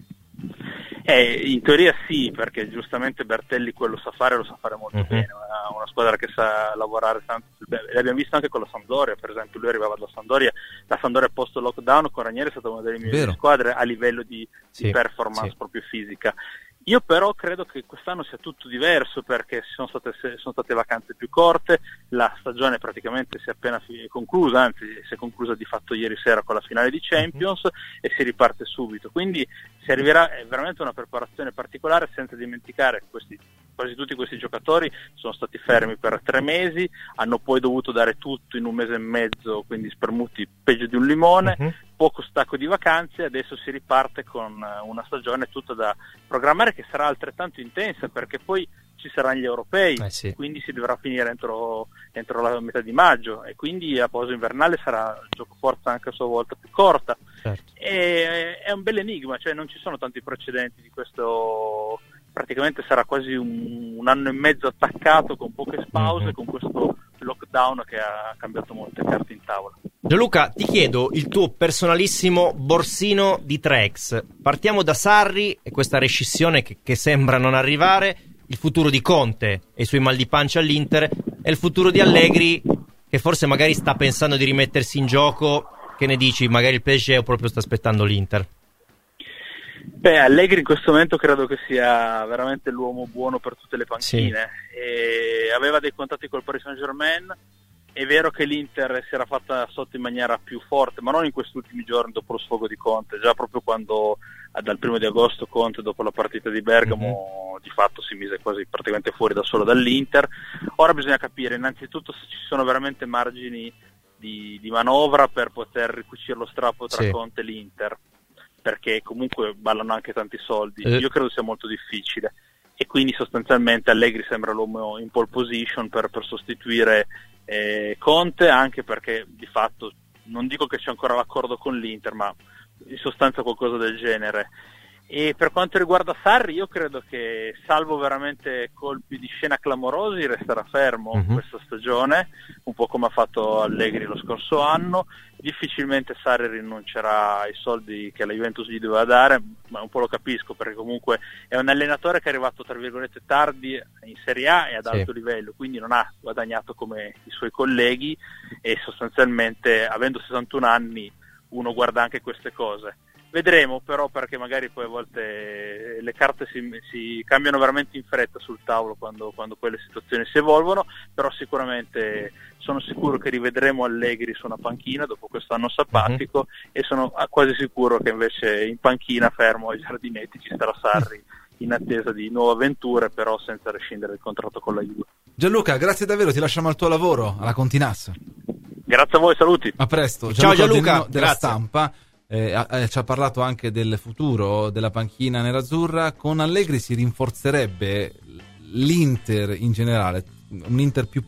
In teoria sì, perché giustamente Bertelli quello sa fare, lo sa fare molto bene, una squadra che sa lavorare tanto sul bene. L'abbiamo visto anche con la Sampdoria, per esempio. Lui arrivava dalla Sampdoria, la Sampdoria post lockdown con Ranieri è stata una delle migliori squadre a livello di performance proprio fisica. Io però credo che quest'anno sia tutto diverso, perché sono state vacanze più corte, la stagione praticamente si è appena conclusa, anzi si è conclusa di fatto ieri sera con la finale di Champions, e si riparte subito, quindi servirà veramente una preparazione particolare, senza dimenticare quasi tutti questi giocatori sono stati fermi per 3 mesi, hanno poi dovuto dare tutto in un mese e mezzo, quindi spremuti peggio di un limone, poco stacco di vacanze. Adesso si riparte con una stagione tutta da programmare, che sarà altrettanto intensa, perché poi ci saranno gli europei, quindi si dovrà finire entro la metà di maggio, e quindi la pausa invernale sarà gioco forza anche a sua volta più corta. E è un bel enigma, cioè non ci sono tanti precedenti di questo. Praticamente sarà quasi un anno e mezzo attaccato, con poche pause, con questo lockdown che ha cambiato molte carte in tavola. Gianluca, ti chiedo il tuo personalissimo borsino di 3x. Partiamo da Sarri e questa rescissione che sembra non arrivare, il futuro di Conte e i suoi mal di pancia all'Inter, e il futuro di Allegri, che forse magari sta pensando di rimettersi in gioco. Che ne dici? Magari il PSG o proprio sta aspettando l'Inter? Allegri in questo momento credo che sia veramente l'uomo buono per tutte le panchine, e aveva dei contatti col Paris Saint-Germain, È vero che l'Inter si era fatta sotto in maniera più forte, ma non in questi ultimi giorni dopo lo sfogo di Conte, già proprio quando dal 1 di agosto Conte, dopo la partita di Bergamo, di fatto si mise quasi praticamente fuori da solo dall'Inter. Ora bisogna capire innanzitutto se ci sono veramente margini di manovra per poter ricucire lo strappo tra Conte e l'Inter, perché comunque ballano anche tanti soldi. Io credo sia molto difficile, e quindi sostanzialmente Allegri sembra l'uomo in pole position per sostituire Conte, anche perché di fatto non dico che c'è ancora l'accordo con l'Inter, ma in sostanza qualcosa del genere. E per quanto riguarda Sarri, io credo che, salvo veramente colpi di scena clamorosi, resterà fermo questa stagione, un po' come ha fatto Allegri lo scorso anno. Difficilmente Sarri rinuncerà ai soldi che la Juventus gli doveva dare, ma un po' lo capisco, perché comunque è un allenatore che è arrivato tra virgolette tardi in Serie A e ad alto livello, quindi non ha guadagnato come i suoi colleghi, e sostanzialmente, avendo 61 anni, uno guarda anche queste cose. Vedremo però, perché magari poi a volte le carte si cambiano veramente in fretta sul tavolo quando poi le situazioni si evolvono, però sicuramente sono sicuro che rivedremo Allegri su una panchina dopo quest'anno sabbatico, e sono quasi sicuro che invece in panchina, fermo ai giardinetti, ci sarà Sarri in attesa di nuove avventure, però senza rescindere il contratto con la Juve. Gianluca, grazie davvero, ti lasciamo al tuo lavoro, alla Continassa. Grazie a voi, saluti. A presto. Ciao Gianluca, della grazie. Stampa. Ci ha parlato anche del futuro della panchina nerazzurra. Con Allegri si rinforzerebbe l'Inter in generale, un Inter più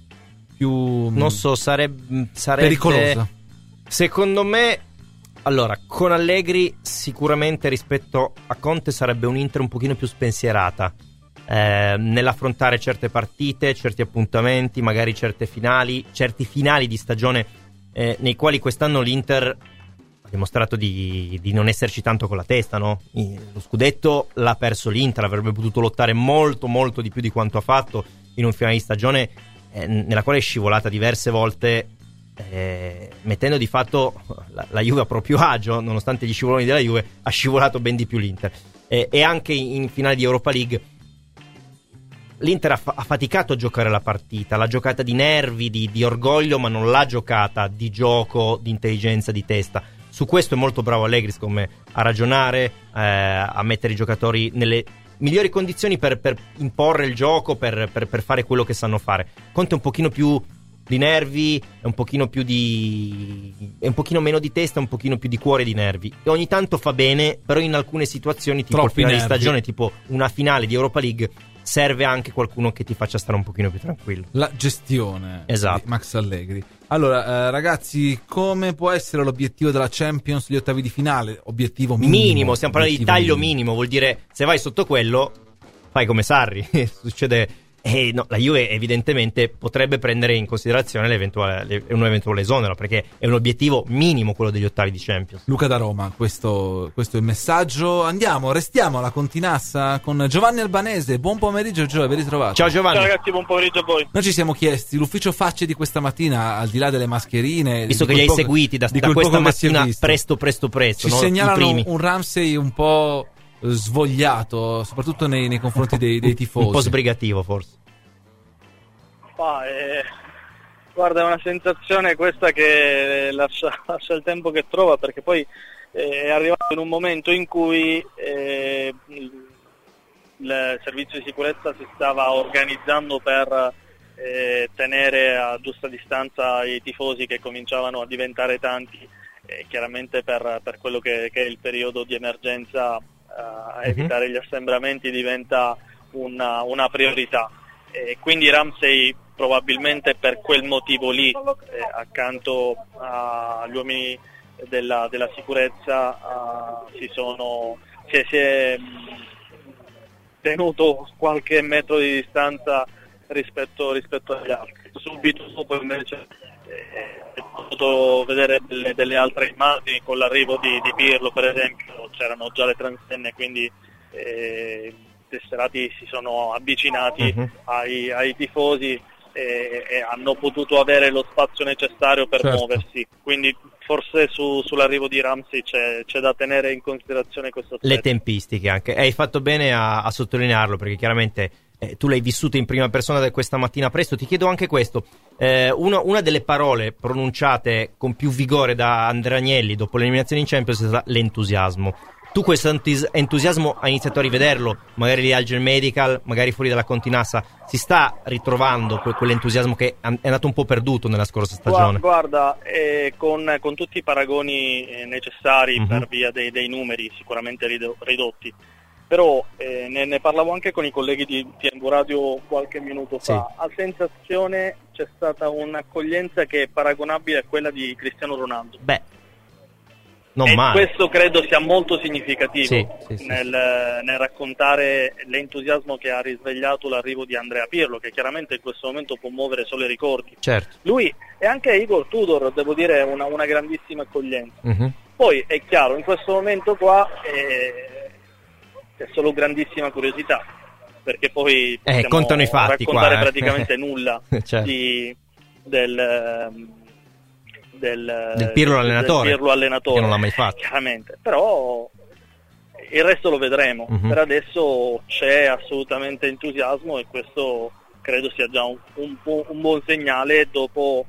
non so, sarebbe pericolosa. Secondo me, allora, con Allegri sicuramente rispetto a Conte sarebbe un Inter un pochino più spensierata nell'affrontare certe partite, certi appuntamenti, magari certi finali di stagione nei quali quest'anno l'Inter ha dimostrato di non esserci tanto con la testa, no? Lo scudetto l'ha perso l'Inter, avrebbe potuto lottare molto molto di più di quanto ha fatto in un finale di stagione nella quale è scivolata diverse volte, mettendo di fatto la Juve a proprio agio. Nonostante gli scivoloni della Juve, ha scivolato ben di più l'Inter, e anche in finale di Europa League l'Inter ha faticato a giocare la partita, l'ha giocata di nervi, di orgoglio, ma non l'ha giocata di gioco, di intelligenza, di testa. Su questo è molto bravo Allegri, come a ragionare, a mettere i giocatori nelle migliori condizioni per imporre il gioco, per fare quello che sanno fare. Conte è un pochino più di nervi, è un pochino meno di testa, un pochino più di cuore e di nervi, e ogni tanto fa bene, però in alcune situazioni, tipo il finale di stagione, tipo una finale di Europa League, serve anche qualcuno che ti faccia stare un pochino più tranquillo. La gestione, esatto, di Max Allegri. Allora, ragazzi, come può essere l'obiettivo della Champions, gli ottavi di finale? Obiettivo minimo. Stiamo parlando di taglio minimo, vuol dire se vai sotto quello fai come Sarri. Succede. No, la Juve evidentemente potrebbe prendere in considerazione un eventuale esonero, perché è un obiettivo minimo quello degli ottavi di Champions. Luca da Roma, questo è il messaggio. Restiamo alla Continassa con Giovanni Albanese. Buon pomeriggio Gio, ben ritrovato. Ciao Giovanni. Ciao ragazzi, buon pomeriggio a voi. Noi ci siamo chiesti, l'ufficio facce di questa mattina, al di là delle mascherine, visto che li hai seguiti da questa mattina presto, ci no? segnalano un Ramsey un po' svogliato, soprattutto nei confronti dei tifosi. Un po' sbrigativo forse. Guarda, è una sensazione questa che lascia il tempo che trova, perché poi è arrivato in un momento in cui il servizio di sicurezza si stava organizzando per tenere a giusta distanza i tifosi, che cominciavano a diventare tanti, chiaramente per quello che è il periodo di emergenza, evitare gli assembramenti diventa una priorità. Quindi Ramsey probabilmente per quel motivo lì, accanto agli uomini della sicurezza, si è tenuto qualche metro di distanza rispetto agli altri. Subito dopo invece ho potuto vedere delle altre immagini, con l'arrivo di Pirlo per esempio c'erano già le transenne, quindi tesserati si sono avvicinati ai tifosi e hanno potuto avere lo spazio necessario per muoversi, quindi forse sull'arrivo di Ramsey c'è da tenere in considerazione questo aspetto. Le tempistiche anche, hai fatto bene a sottolinearlo, perché chiaramente tu l'hai vissuto in prima persona questa mattina presto. Ti chiedo anche questo, una delle parole pronunciate con più vigore da Andrea Agnelli dopo l'eliminazione in Champions è stata l'entusiasmo. Tu questo entusiasmo hai iniziato a rivederlo, magari lì al Gel Medical, magari fuori dalla Continassa, si sta ritrovando quell'entusiasmo che è andato un po' perduto nella scorsa stagione? Guarda, con tutti i paragoni necessari per via dei numeri sicuramente ridotti, però ne parlavo anche con i colleghi di TMV Radio qualche minuto fa. A sensazione c'è stata un'accoglienza che è paragonabile a quella di Cristiano Ronaldo. Non male. Questo credo sia molto significativo nel raccontare l'entusiasmo che ha risvegliato l'arrivo di Andrea Pirlo, che chiaramente in questo momento può muovere solo i ricordi. Certo. Lui e anche Igor Tudor, devo dire, una grandissima accoglienza. Poi è chiaro, in questo momento qua c'è solo grandissima curiosità, perché poi contano i fatti raccontare qua, praticamente nulla certo. del Pirlo allenatore, che non l'ha mai fatto, chiaramente, però il resto lo vedremo. Per adesso c'è assolutamente entusiasmo e questo credo sia già un buon segnale dopo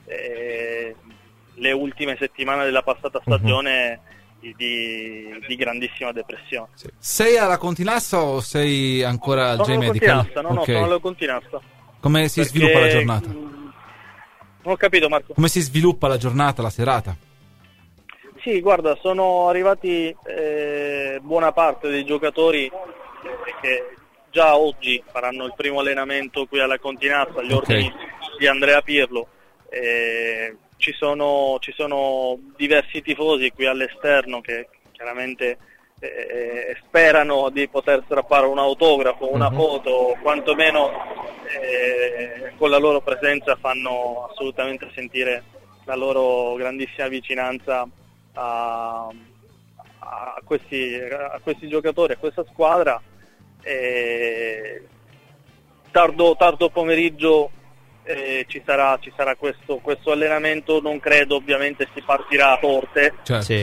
le ultime settimane della passata stagione di grandissima depressione. Sei alla Continassa o sei ancora al J-Medical? No, sono alla Continassa. Come si sviluppa la giornata? Non ho capito, Marco. Come si sviluppa la giornata, la serata? Sì, guarda, sono arrivati buona parte dei giocatori che già oggi faranno il primo allenamento qui alla Continassa, agli ordini di Andrea Pirlo. Ci sono diversi tifosi qui all'esterno che chiaramente sperano di poter strappare un autografo, una foto, quantomeno con la loro presenza fanno assolutamente sentire la loro grandissima vicinanza a questi giocatori, a questa squadra. Tardo pomeriggio ci sarà questo allenamento. Non credo ovviamente si partirà a forte,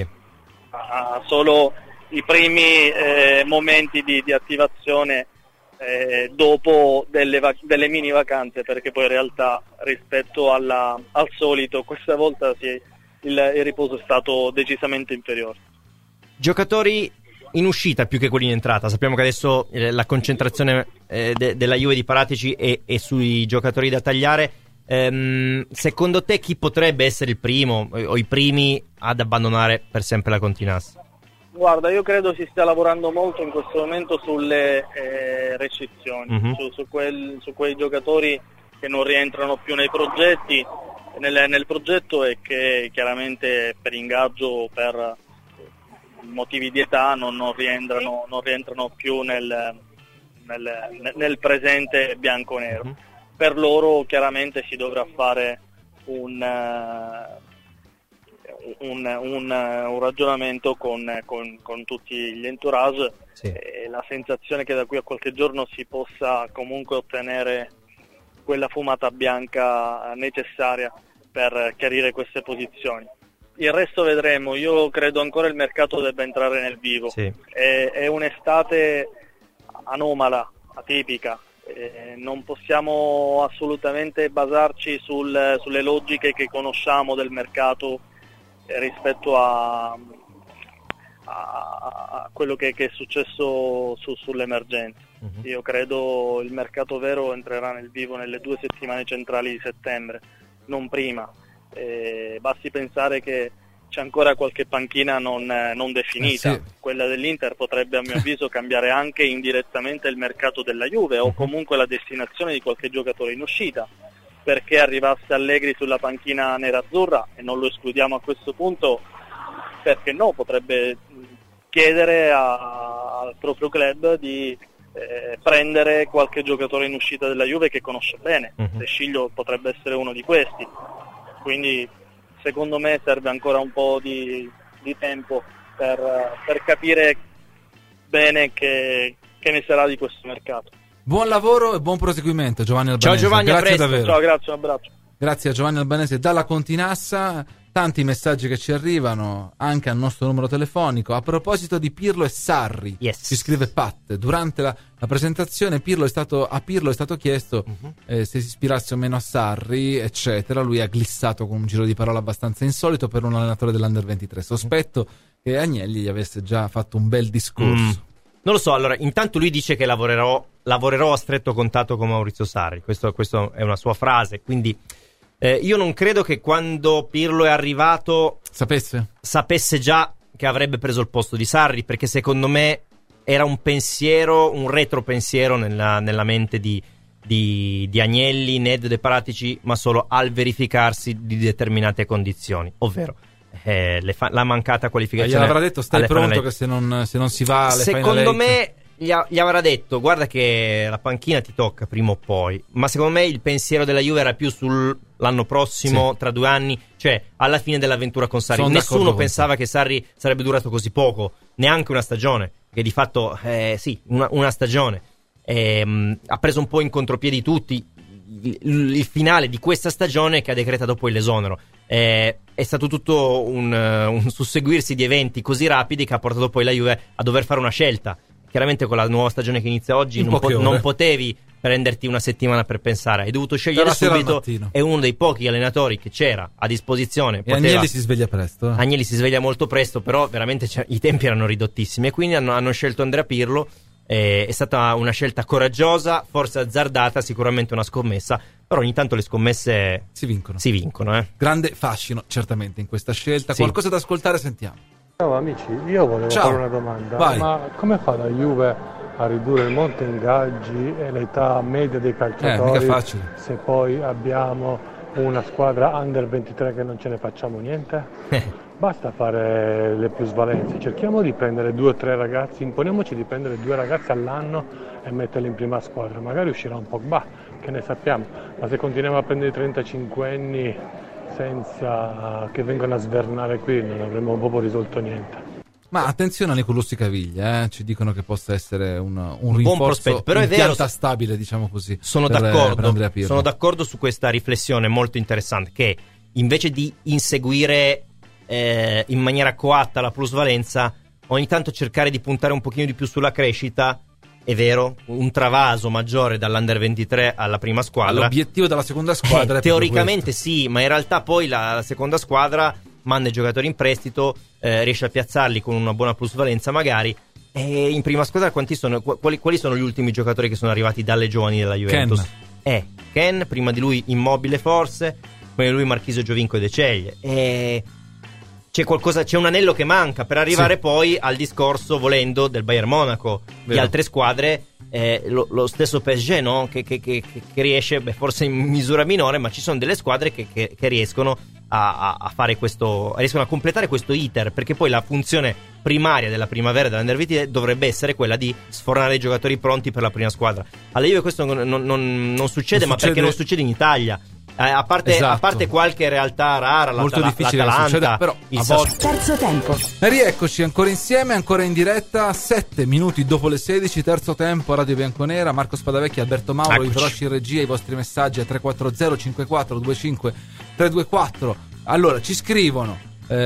solo i primi momenti di attivazione dopo delle mini vacanze, perché poi in realtà rispetto al solito questa volta il riposo è stato decisamente inferiore. Giocatori in uscita più che quelli in entrata. Sappiamo che adesso la concentrazione della Juve di Paratici è sui giocatori da tagliare. Secondo te chi potrebbe essere il primo o i primi ad abbandonare per sempre la Continassa? Guarda, io credo si stia lavorando molto in questo momento sulle rescissioni, su quei giocatori che non rientrano più nei progetti, nel progetto, e che chiaramente per ingaggio, per motivi di età non rientrano più nel presente bianco-nero. Per loro chiaramente si dovrà fare un ragionamento con tutti gli entourage, e la sensazione che da qui a qualche giorno si possa comunque ottenere quella fumata bianca necessaria per chiarire queste posizioni. Il resto vedremo. Io credo ancora il mercato debba entrare nel vivo. È un'estate anomala, atipica. Non possiamo assolutamente basarci sulle logiche che conosciamo del mercato rispetto a quello che è successo sull'emergenza. Io credo il mercato vero entrerà nel vivo nelle 2 settimane centrali di settembre, non prima. Basti pensare che c'è ancora qualche panchina non definita. Quella dell'Inter potrebbe, a mio avviso, cambiare anche indirettamente il mercato della Juve, o comunque la destinazione di qualche giocatore in uscita, perché arrivasse Allegri sulla panchina nerazzurra, e non lo escludiamo a questo punto, perché no, potrebbe chiedere al proprio club di prendere qualche giocatore in uscita della Juve che conosce bene. De Sciglio potrebbe essere uno di questi, quindi secondo me serve ancora un po' di tempo per capire bene che ne sarà di questo mercato. Buon lavoro e buon proseguimento, Giovanni Albanese. Ciao Giovanni, grazie davvero. Ciao, grazie, un abbraccio. Grazie a Giovanni Albanese dalla Continassa. tanti messaggi che ci arrivano anche al nostro numero telefonico. A proposito di Pirlo e Sarri, ci scrive Pat, durante la presentazione a Pirlo è stato chiesto se si ispirasse o meno a Sarri, eccetera. Lui ha glissato con un giro di parole abbastanza insolito per un allenatore dell'Under 23. Sospetto che Agnelli gli avesse già fatto un bel discorso. Non lo so, allora intanto lui dice che lavorerò a stretto contatto con Maurizio Sarri, questo è una sua frase, quindi io non credo che quando Pirlo è arrivato sapesse già che avrebbe preso il posto di Sarri, perché secondo me era un retropensiero nella mente di Agnelli, Ned, De Paratici, ma solo al verificarsi di determinate condizioni, ovvero la mancata qualificazione. Gli avrà detto stai pronto che se non si va alle secondo me gli avrà detto guarda che la panchina ti tocca prima o poi, ma secondo me il pensiero della Juve era più sull'anno prossimo, tra 2 anni, cioè alla fine dell'avventura con Sarri. Nessuno pensava che Sarri sarebbe durato così poco, neanche una stagione, che di fatto una stagione. Ha preso un po' in contropiedi tutti il finale di questa stagione che ha decretato poi l'esonero. È stato tutto un susseguirsi di eventi così rapidi che ha portato poi la Juve a dover fare una scelta. Chiaramente con la nuova stagione che inizia oggi non potevi prenderti una settimana per pensare, hai dovuto scegliere subito. È uno dei pochi allenatori che c'era a disposizione. E Agnelli si sveglia presto. Agnelli si sveglia molto presto, però veramente i tempi erano ridottissimi e quindi hanno scelto Andrea Pirlo. È stata una scelta coraggiosa, forse azzardata, sicuramente una scommessa, però ogni tanto le scommesse si vincono. Grande fascino certamente in questa scelta. Qualcosa da ascoltare, sentiamo. Ciao amici, io volevo fare una domanda. Vai. Ma come fa la Juve a ridurre il monte ingaggi e l'età media dei calciatori se poi abbiamo una squadra under 23 che non ce ne facciamo niente? Basta fare le plusvalenze, cerchiamo di prendere 2 o 3 ragazzi, imponiamoci di prendere 2 ragazzi all'anno e metterli in prima squadra, magari uscirà un Pogba, che ne sappiamo, ma se continuiamo a prendere 35 anni senza che vengano a svernare qui non avremo proprio risolto niente. Ma attenzione alle Culussi Caviglia, ci dicono che possa essere un rinforzo prospetto, però in è vero, pianta stabile, diciamo così. Sono d'accordo su questa riflessione molto interessante, che invece di inseguire in maniera coatta la plusvalenza, ogni tanto cercare di puntare un pochino di più sulla crescita. È vero, un travaso maggiore dall'Under 23 alla prima squadra. L'obiettivo della seconda squadra è teoricamente sì, ma in realtà poi la seconda squadra manda i giocatori in prestito, riesce a piazzarli con una buona plusvalenza magari. E in prima squadra quali sono gli ultimi giocatori che sono arrivati dalle giovani della Juventus? Ken, prima di lui Immobile forse, prima di lui Marchisio, Giovinco e De Ceglie. C'è un anello che manca per arrivare poi al discorso, volendo, del Bayern Monaco, di altre squadre, lo stesso PSG, no? che riesce, forse in misura minore, ma ci sono delle squadre che riescono a fare riescono a completare questo iter, perché poi la funzione primaria della primavera dell'Under 23 dovrebbe essere quella di sfornare i giocatori pronti per la prima squadra. Alla Juve questo non succede, ma perché non succede in Italia. A parte qualche realtà rara, molto difficile l'Atalanta, però terzo tempo. E rieccoci ancora insieme, ancora in diretta, 7 minuti dopo le 16, terzo tempo, Radio Bianconera. Marco Spadavecchi, Alberto Mauro, i veloci in regia, i vostri messaggi a 340 54 25 324. Allora, ci scrivono: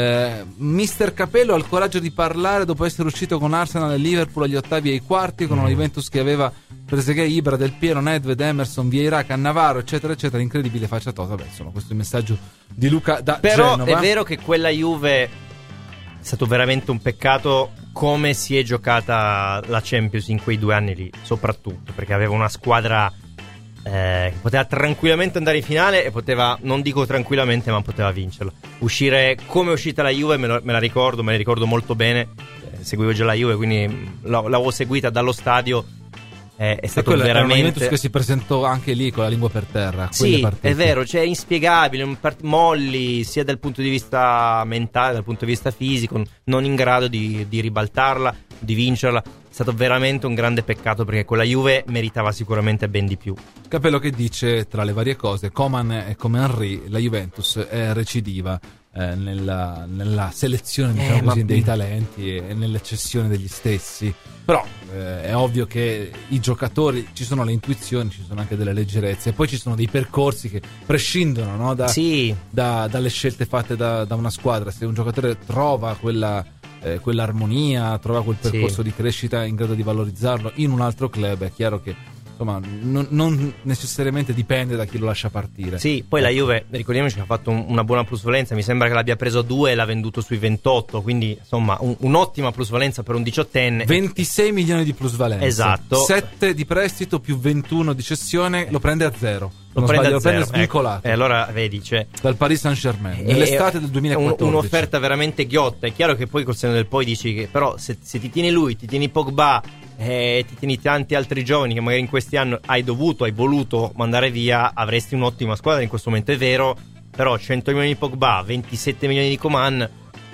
Mister Capello ha il coraggio di parlare dopo essere uscito con Arsenal e Liverpool agli ottavi e ai quarti, con una Juventus che aveva Trezeguet, Ibra, Del Piero, Nedved, Emerson, Vieira, Cannavaro, eccetera eccetera. Incredibile faccia tosa. Insomma, questo è il messaggio di Luca da Genova. Però è vero che quella Juve è stato veramente un peccato come si è giocata la Champions in quei 2 anni lì, soprattutto perché aveva una squadra che poteva tranquillamente andare in finale e poteva, non dico tranquillamente, ma poteva vincerla. Uscire come è uscita la Juve me la ricordo molto bene. Seguivo già la Juve, quindi l'avevo seguita dallo stadio. È stato veramente era una Juventus che si presentò anche lì con la lingua per terra. Sì, è vero, cioè inspiegabile, molli sia dal punto di vista mentale, dal punto di vista fisico, non in grado di ribaltarla, di vincerla. È stato veramente un grande peccato, perché quella Juve meritava sicuramente ben di più. Capello che dice, tra le varie cose, Coman è come Henry, la Juventus è recidiva. nella selezione, diciamo così, dei talenti e nella cessione degli stessi. Però è ovvio che i giocatori, ci sono le intuizioni, ci sono anche delle leggerezze, e poi ci sono dei percorsi che prescindono, no, dalle scelte fatte da una squadra. Se un giocatore trova quell'armonia, trova quel percorso di crescita in grado di valorizzarlo in un altro club, è chiaro che insomma non necessariamente dipende da chi lo lascia partire. Sì, poi la Juve, ricordiamoci che ha fatto una buona plusvalenza, mi sembra che l'abbia preso a 2 e l'ha venduto sui 28, quindi insomma un'ottima plusvalenza per un 18enne. 26 milioni di plusvalenza, esatto, 7 di prestito più 21 di cessione, lo prende a zero. Lo prende svincolato. Ecco. E allora vedi, dal Paris Saint-Germain nell'estate del 2014. Un'offerta veramente ghiotta. È chiaro che poi col senno del poi dici che però se ti tieni lui, ti tieni Pogba, ti tieni tanti altri giovani che magari in questi anni hai voluto mandare via, avresti un'ottima squadra in questo momento, è vero, però 100 milioni di Pogba, 27 milioni di Coman,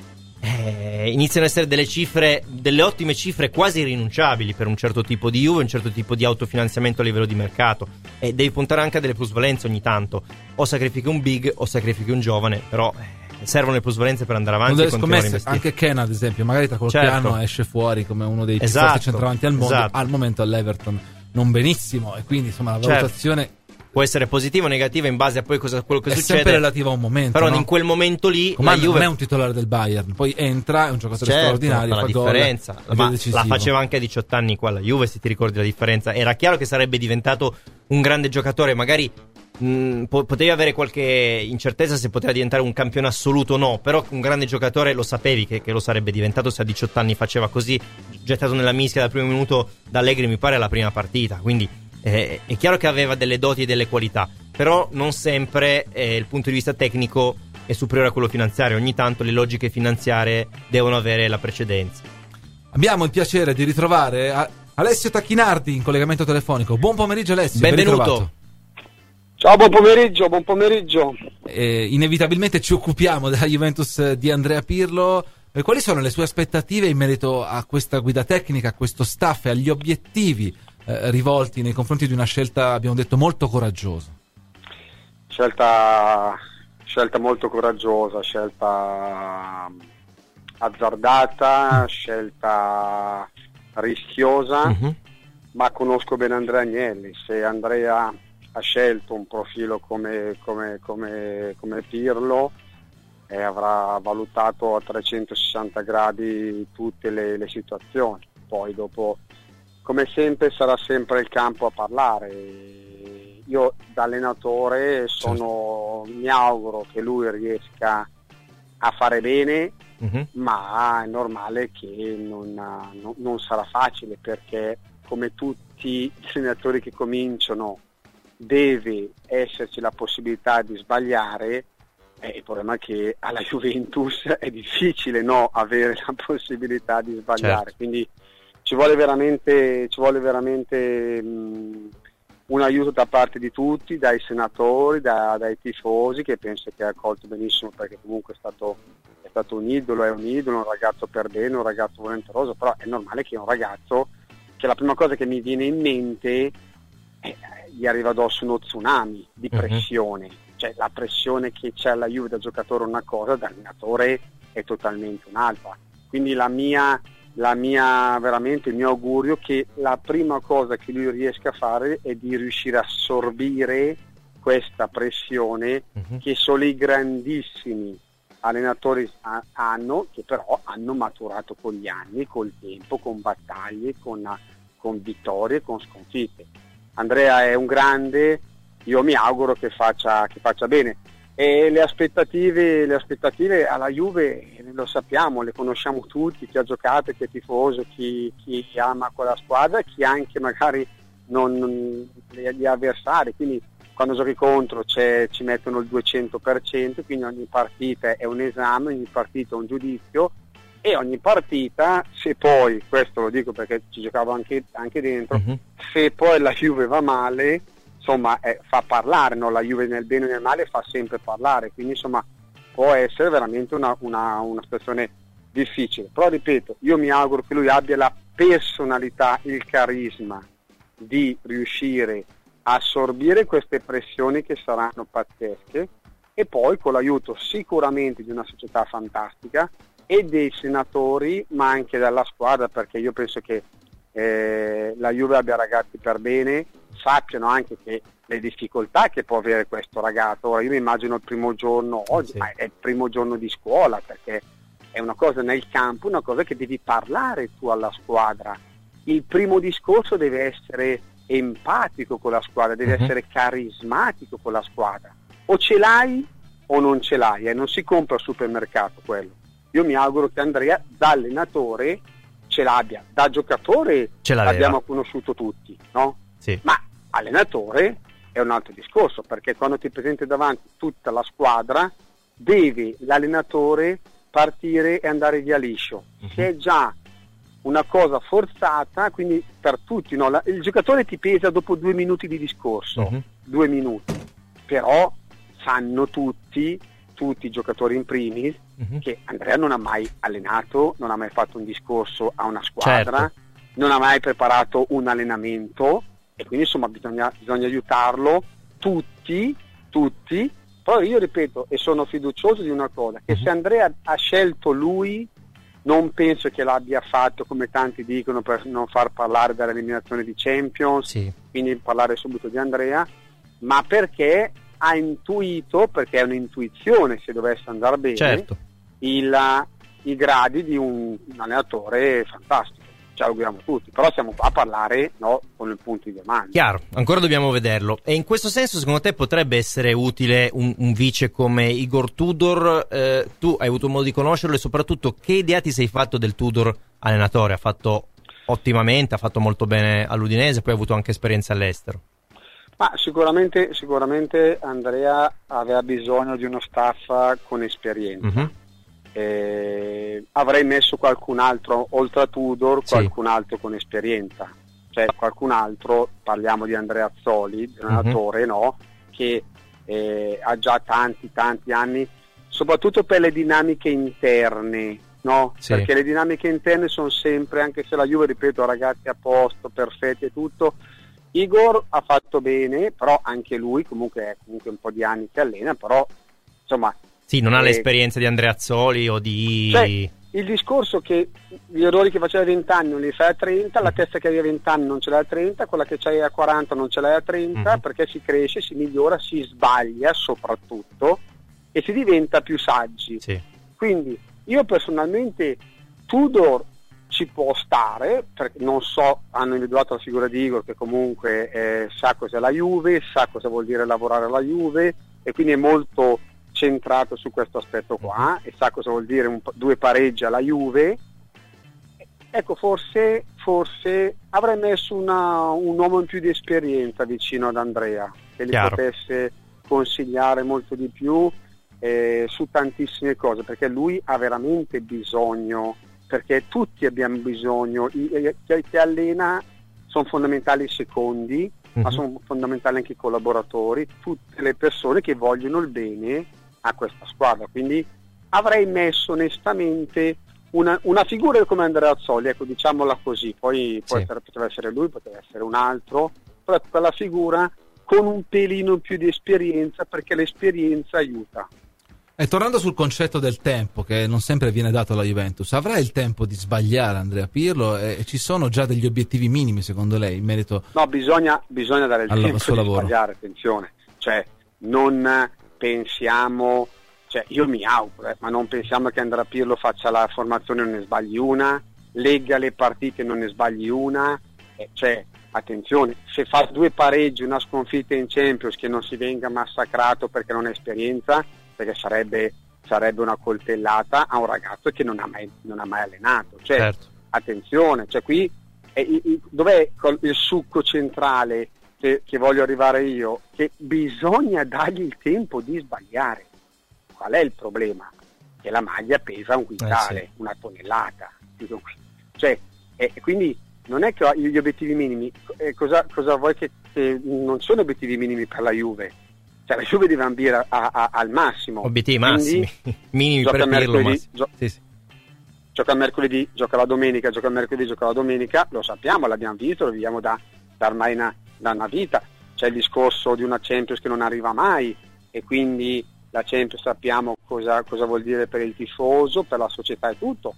iniziano ad essere delle ottime cifre quasi irrinunciabili per un certo tipo di Juve, un certo tipo di autofinanziamento a livello di mercato, e devi puntare anche a delle plusvalenze ogni tanto, o sacrifichi un big o sacrifichi un giovane, però servono le plusvalenze per andare avanti e continuare a investire. Anche Ken ad esempio magari tra qualche anno esce fuori come uno dei più forti centravanti al mondo, al momento all'Everton non benissimo, e quindi insomma la valutazione può essere positiva o negativa in base a poi quello che succede. È sempre relativa a un momento. Però no? In quel momento lì la Juve non è un titolare del Bayern, poi entra, è un giocatore straordinario, fa la differenza. Ma la faceva anche a 18 anni qua la Juve, se ti ricordi la differenza. Era chiaro che sarebbe diventato un grande giocatore, magari potevi avere qualche incertezza se poteva diventare un campione assoluto o no, però un grande giocatore lo sapevi che lo sarebbe diventato se a 18 anni faceva così, gettato nella mischia dal primo minuto da Allegri mi pare alla prima partita, quindi è chiaro che aveva delle doti e delle qualità, però non sempre il punto di vista tecnico è superiore a quello finanziario, ogni tanto le logiche finanziarie devono avere la precedenza. Abbiamo il piacere di ritrovare Alessio Tacchinardi in collegamento telefonico. Buon pomeriggio Alessio, benvenuto. Ciao, buon pomeriggio. Inevitabilmente ci occupiamo della Juventus di Andrea Pirlo. Quali sono le sue aspettative in merito a questa guida tecnica, a questo staff e agli obiettivi rivolti nei confronti di una scelta, abbiamo detto, molto coraggiosa? Scelta molto coraggiosa, scelta azzardata, scelta rischiosa, ma conosco bene Andrea Agnelli. Se Andrea ha scelto un profilo come Pirlo e avrà valutato a 360 gradi tutte le situazioni, poi dopo come sempre sarà sempre il campo a parlare. Io da allenatore mi auguro che lui riesca a fare bene, ma è normale che non sarà facile, perché come tutti gli allenatori che cominciano deve esserci la possibilità di sbagliare. Il problema è che alla Juventus è difficile avere la possibilità di sbagliare, quindi ci vuole veramente un aiuto da parte di tutti, dai senatori, dai tifosi, che penso che ha accolto benissimo, perché comunque è stato un idolo, un ragazzo per bene, un ragazzo volenteroso, però è normale che un ragazzo, che la prima cosa che mi viene in mente gli arriva addosso uno tsunami di pressione, cioè la pressione che c'è alla Juve da giocatore è una cosa, da allenatore è totalmente un'altra. Quindi veramente il mio augurio è che la prima cosa che lui riesca a fare è di riuscire a assorbire questa pressione che solo i grandissimi allenatori hanno, che però hanno maturato con gli anni, col tempo, con battaglie, con vittorie, con sconfitte. Andrea è un grande, io mi auguro che faccia bene. E le aspettative alla Juve lo sappiamo, le conosciamo tutti, chi ha giocato, chi è tifoso, chi ama quella squadra, chi anche magari gli avversari, quindi quando giochi contro ci mettono il 200%, quindi ogni partita è un esame, ogni partita è un giudizio, e ogni partita, se poi, questo lo dico perché ci giocavo anche dentro, se poi la Juve va male, insomma fa parlare, no? La Juve nel bene e nel male fa sempre parlare, quindi insomma può essere veramente una situazione difficile, però ripeto, io mi auguro che lui abbia la personalità, il carisma di riuscire a assorbire queste pressioni che saranno pazzesche, e poi con l'aiuto sicuramente di una società fantastica e dei senatori, ma anche dalla squadra, perché io penso che la Juve abbia ragazzi per bene, sappiano anche che le difficoltà che può avere questo ragazzo. Ora io mi immagino il primo giorno oggi, ma è il primo giorno di scuola, perché è una cosa nel campo, una cosa che devi parlare tu alla squadra. Il primo discorso deve essere empatico con la squadra, deve essere carismatico con la squadra. O ce l'hai o non ce l'hai, non si compra al supermercato quello. Io mi auguro che Andrea da allenatore ce l'abbia, da giocatore l'abbiamo conosciuto tutti, no? Sì. Ma allenatore è un altro discorso, perché quando ti presenti davanti tutta la squadra deve l'allenatore partire e andare via liscio. Se è già una cosa forzata, quindi per tutti, no? Il giocatore ti pesa dopo 2 minuti di discorso, 2 minuti, però sanno tutti i giocatori in primis che Andrea non ha mai allenato, non ha mai fatto un discorso a una squadra, non ha mai preparato un allenamento, e quindi insomma bisogna aiutarlo tutti. Però io ripeto e sono fiducioso di una cosa, che se Andrea ha scelto lui, non penso che l'abbia fatto come tanti dicono per non far parlare dell'eliminazione di Champions, quindi parlare subito di Andrea, ma perché ha intuito, perché è un'intuizione se dovesse andare bene, i gradi di un allenatore fantastico. Ci auguriamo tutti, però siamo qua a parlare, no, con il punto di domanda. Chiaro, ancora dobbiamo vederlo. E in questo senso secondo te potrebbe essere utile un vice come Igor Tudor? Tu hai avuto modo di conoscerlo e soprattutto che idea ti sei fatto del Tudor allenatore? Ha fatto ottimamente, ha fatto molto bene all'Udinese, poi ha avuto anche esperienza all'estero. Ma sicuramente Andrea aveva bisogno di uno staff con esperienza. Avrei messo qualcun altro oltre a Tudor, qualcun altro con esperienza, cioè qualcun altro, parliamo di Andrea Azzoli, allenatore, no? Che ha già tanti anni, soprattutto per le dinamiche interne, no? Perché le dinamiche interne sono sempre, anche se la Juve, ripeto, ragazzi a posto, perfetti e tutto. Igor ha fatto bene, però anche lui comunque un po' di anni che allena, però insomma non ha l'esperienza di Andrea Azzoli o di... Cioè, il discorso che gli errori che faceva a 20 anni non li fai a 30, la testa che avevi a 20 anni non ce l'hai a 30, quella che c'hai a 40 non ce l'hai a 30, perché si cresce, si migliora, si sbaglia soprattutto e si diventa più saggi. Quindi io personalmente Tudor ci può stare, perché non so, hanno individuato la figura di Igor che comunque sa cos'è la Juve, sa cosa vuol dire lavorare alla Juve e quindi è molto centrato su questo aspetto qua e sa cosa vuol dire 2 pareggi alla Juve. Ecco, forse avrei messo un uomo in più di esperienza vicino ad Andrea, che gli potesse consigliare molto di più su tantissime cose, perché lui ha veramente bisogno, perché tutti abbiamo bisogno, chi allena sono fondamentali i secondi, ma sono fondamentali anche i collaboratori, tutte le persone che vogliono il bene a questa squadra. Quindi avrei messo onestamente una figura come Andrea Azzoli, ecco, diciamola così, poi poteva essere lui, poteva essere un altro, però quella figura con un pelino più di esperienza, perché l'esperienza aiuta. E tornando sul concetto del tempo, che non sempre viene dato alla Juventus, avrà il tempo di sbagliare Andrea Pirlo e ci sono già degli obiettivi minimi secondo lei in merito? No, bisogna dare il tempo di sbagliare, attenzione, cioè non pensiamo, cioè io mi auguro, ma non pensiamo che Andrea Pirlo faccia la formazione e non ne sbagli una, legga le partite e non ne sbagli una, cioè attenzione, se fa 2 pareggi, una sconfitta in Champions, che non si venga massacrato perché non ha esperienza, perché sarebbe una coltellata a un ragazzo che non ha mai allenato, cioè attenzione, cioè qui dov'è il succo centrale che voglio arrivare io, che bisogna dargli il tempo di sbagliare. Qual è il problema? Che la maglia pesa 1 quintale, 1 tonnellata, cioè quindi non è che gli obiettivi minimi, cosa vuoi che non sono obiettivi minimi per la Juve? Cioè la Juve deve ambire al massimo. Obiettivi massimi, minimi per Pirlo. Gioca mercoledì, gioca la domenica, gioca mercoledì, gioca la domenica, lo sappiamo, l'abbiamo visto, lo viviamo da ormai da una vita. C'è il discorso di una Champions che non arriva mai e quindi la Champions sappiamo cosa vuol dire per il tifoso, per la società e tutto.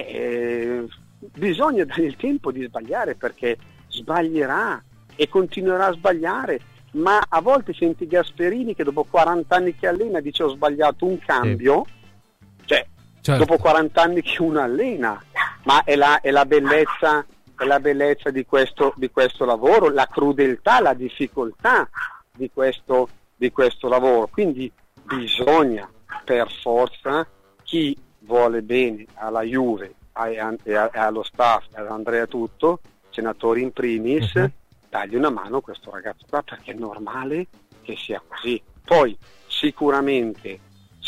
Bisogna dare il tempo di sbagliare, perché sbaglierà e continuerà a sbagliare, ma a volte senti Gasperini che dopo 40 anni che allena dice ho sbagliato un cambio, certo. Dopo 40 anni che uno allena, ma è la bellezza di questo lavoro, la crudeltà, la difficoltà di questo lavoro. Quindi bisogna per forza, chi vuole bene alla Juve e allo staff, ad Andrea tutto, senatori in primis, dargli una mano a questo ragazzo qua, perché è normale che sia così. Poi sicuramente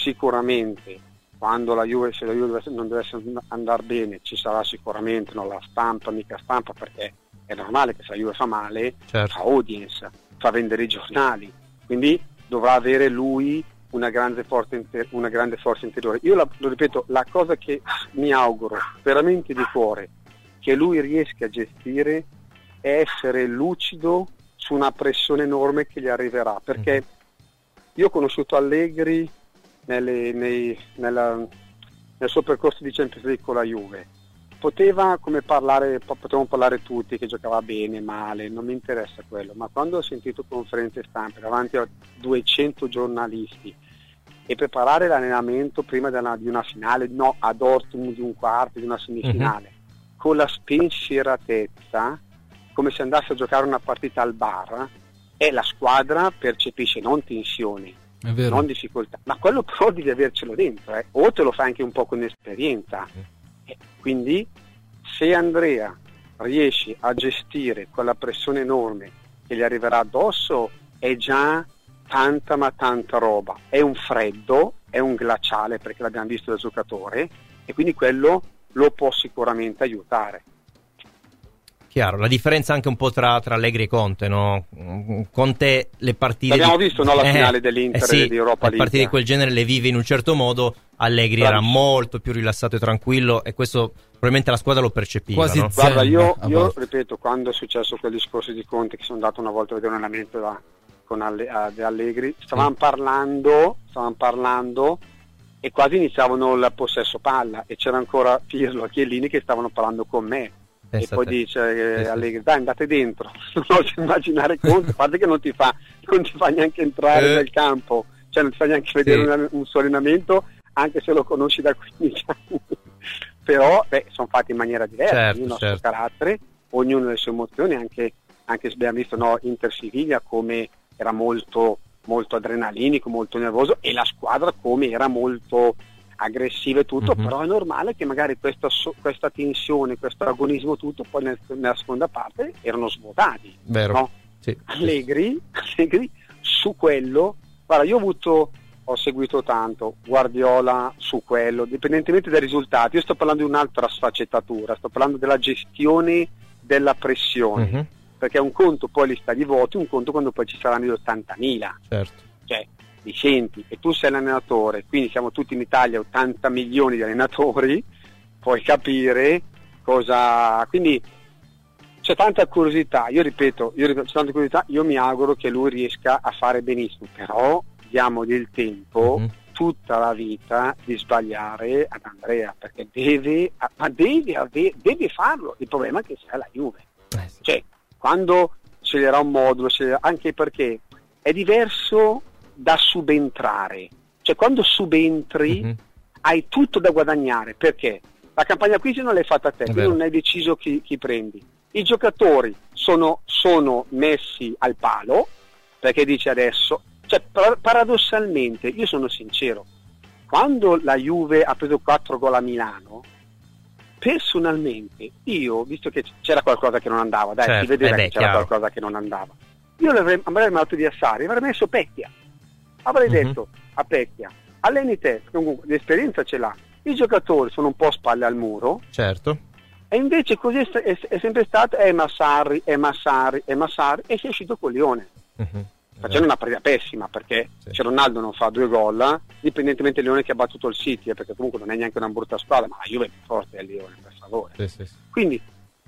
quando se la Juve non dovesse andare bene, ci sarà sicuramente la stampa, mica stampa, perché è normale che se la Juve fa male, certo, fa audience, fa vendere i giornali, quindi dovrà avere lui una grande forza interiore. Io lo ripeto, la cosa che mi auguro veramente di cuore che lui riesca a gestire è essere lucido su una pressione enorme che gli arriverà, perché io ho conosciuto Allegri nel suo percorso di Champions League con la Juve. Potevamo parlare tutti che giocava bene, male, non mi interessa quello, ma quando ho sentito conferenze stampe davanti a 200 giornalisti e preparare l'allenamento prima di una finale, a Dortmund, di un quarto, di una semifinale, con la spensieratezza, come se andasse a giocare una partita al bar, e la squadra percepisce non tensioni, non difficoltà, ma quello però devi avercelo dentro, o te lo fai anche un po' con esperienza. Quindi se Andrea riesce a gestire quella pressione enorme che gli arriverà addosso, è già tanta ma tanta roba, è un freddo, è un glaciale, perché l'abbiamo visto da giocatore, e quindi quello lo può sicuramente aiutare. Chiaro, la differenza anche un po' tra Allegri e Conte, no? Conte le partite... L'abbiamo visto, no? La finale dell'Inter e di Europa League. Le partite di quel genere le vive in un certo modo, Allegri era molto più rilassato e tranquillo, e questo probabilmente la squadra lo percepiva. Quasi no? Guarda, io ripeto, quando è successo quel discorso di Conte, che sono andato una volta a vedere un allenamento con Allegri, stavamo parlando e quasi iniziavano il possesso palla, e c'era ancora Pirlo e Chiellini che stavano parlando con me. E poi dice Allegri, dai, andate dentro, non oso immaginare Conte, a parte che non ti fa neanche entrare nel campo, cioè non ti fa neanche vedere un suo allenamento, anche se lo conosci da 15 anni. Però sono fatti in maniera diversa, ognuno ha il suo carattere, ognuno ha le sue emozioni, anche se abbiamo visto Inter Siviglia come era molto, molto adrenalinico, molto nervoso, e la squadra come era molto aggressiva e tutto, però è normale che magari questa tensione, questo agonismo tutto, poi nella seconda parte erano svuotati. Vero. No? Sì. Allegri su quello, guarda, io ho seguito tanto Guardiola su quello, dipendentemente dai risultati. Io sto parlando di un'altra sfaccettatura, sto parlando della gestione della pressione, perché un conto poi li sta di voti, un conto quando poi ci saranno gli 80.000. Certo. Cioè, li senti, e tu sei l'allenatore, quindi siamo tutti in Italia 80 milioni di allenatori, puoi capire cosa... Quindi c'è tanta curiosità, io ripeto, c'è tanta curiosità, io mi auguro che lui riesca a fare benissimo, però diamogli il tempo tutta la vita di sbagliare ad Andrea, perché deve farlo. Il problema è che c'è la Juve, cioè quando sceglierà un modulo, anche perché è diverso da subentrare, cioè quando subentri hai tutto da guadagnare, perché la campagna acquisti non l'hai fatta te, quindi non hai deciso chi prendi, i giocatori sono messi al palo, perché dici adesso, cioè paradossalmente, io sono sincero, quando la Juve ha preso 4 gol a Milano, personalmente io, visto che c'era qualcosa che non andava, si vedeva che c'era qualcosa che non andava, io avrei mandato di Assari, avrei messo Pecchia. Avrei detto a Pecchia, alleni te, comunque l'esperienza ce l'ha, i giocatori sono un po' spalle al muro, certo, e invece così è sempre stato Massari, e si è uscito con Lione, facendo una partita pessima, perché se Ronaldo non fa 2 gol, indipendentemente Lione che ha battuto il City, perché comunque non è neanche una brutta squadra, ma la Juve è più forte del Lione, per favore. Quindi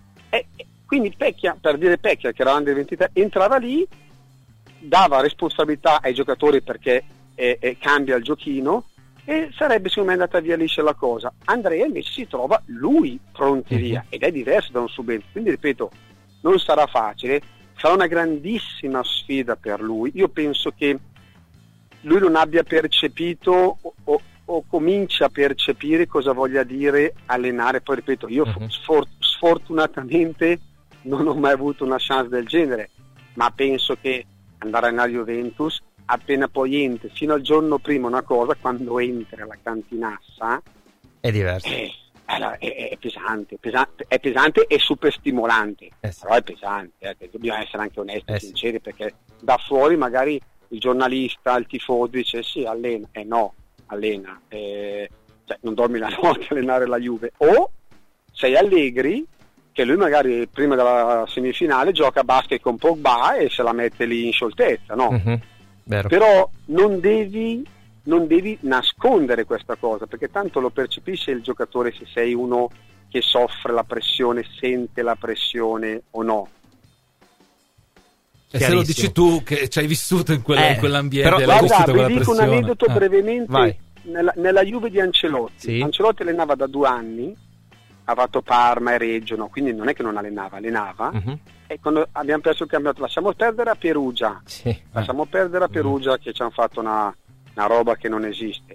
Pecchia, per dire Pecchia, che era under 23, entrava lì, dava responsabilità ai giocatori, perché cambia il giochino e sarebbe secondo me andata via liscia la cosa. Andrea invece si trova lui pronti via ed è diverso da un subentro, quindi ripeto, non sarà facile, sarà una grandissima sfida per lui. Io penso che lui non abbia percepito o comincia a percepire cosa voglia dire allenare. Poi ripeto, io sfortunatamente non ho mai avuto una chance del genere, ma penso che andare alla Juventus, appena poi entri, fino al giorno prima una cosa, quando entri alla cantinassa è diverso, è pesante e super stimolante, però è pesante, dobbiamo essere anche onesti e sinceri, perché da fuori magari il giornalista, il tifoso dice sì, allena, no, allena, cioè non dormi la notte a allenare la Juve, o sei Allegri che lui magari prima della semifinale gioca a basket con Pogba e se la mette lì in scioltezza, no? Vero. Però non devi nascondere questa cosa, perché tanto lo percepisce il giocatore se sei uno che soffre la pressione, sente la pressione o no. E se lo dici tu che ci hai vissuto in quell'ambiente, però, guarda, vi dico un aneddoto brevemente. Nella Juve di Ancelotti, Ancelotti allenava da 2 anni, ha fatto Parma e Reggio, no? Quindi non è che non allenava, e quando abbiamo perso il campionato lasciamo perdere a Perugia, che ci hanno fatto una roba che non esiste,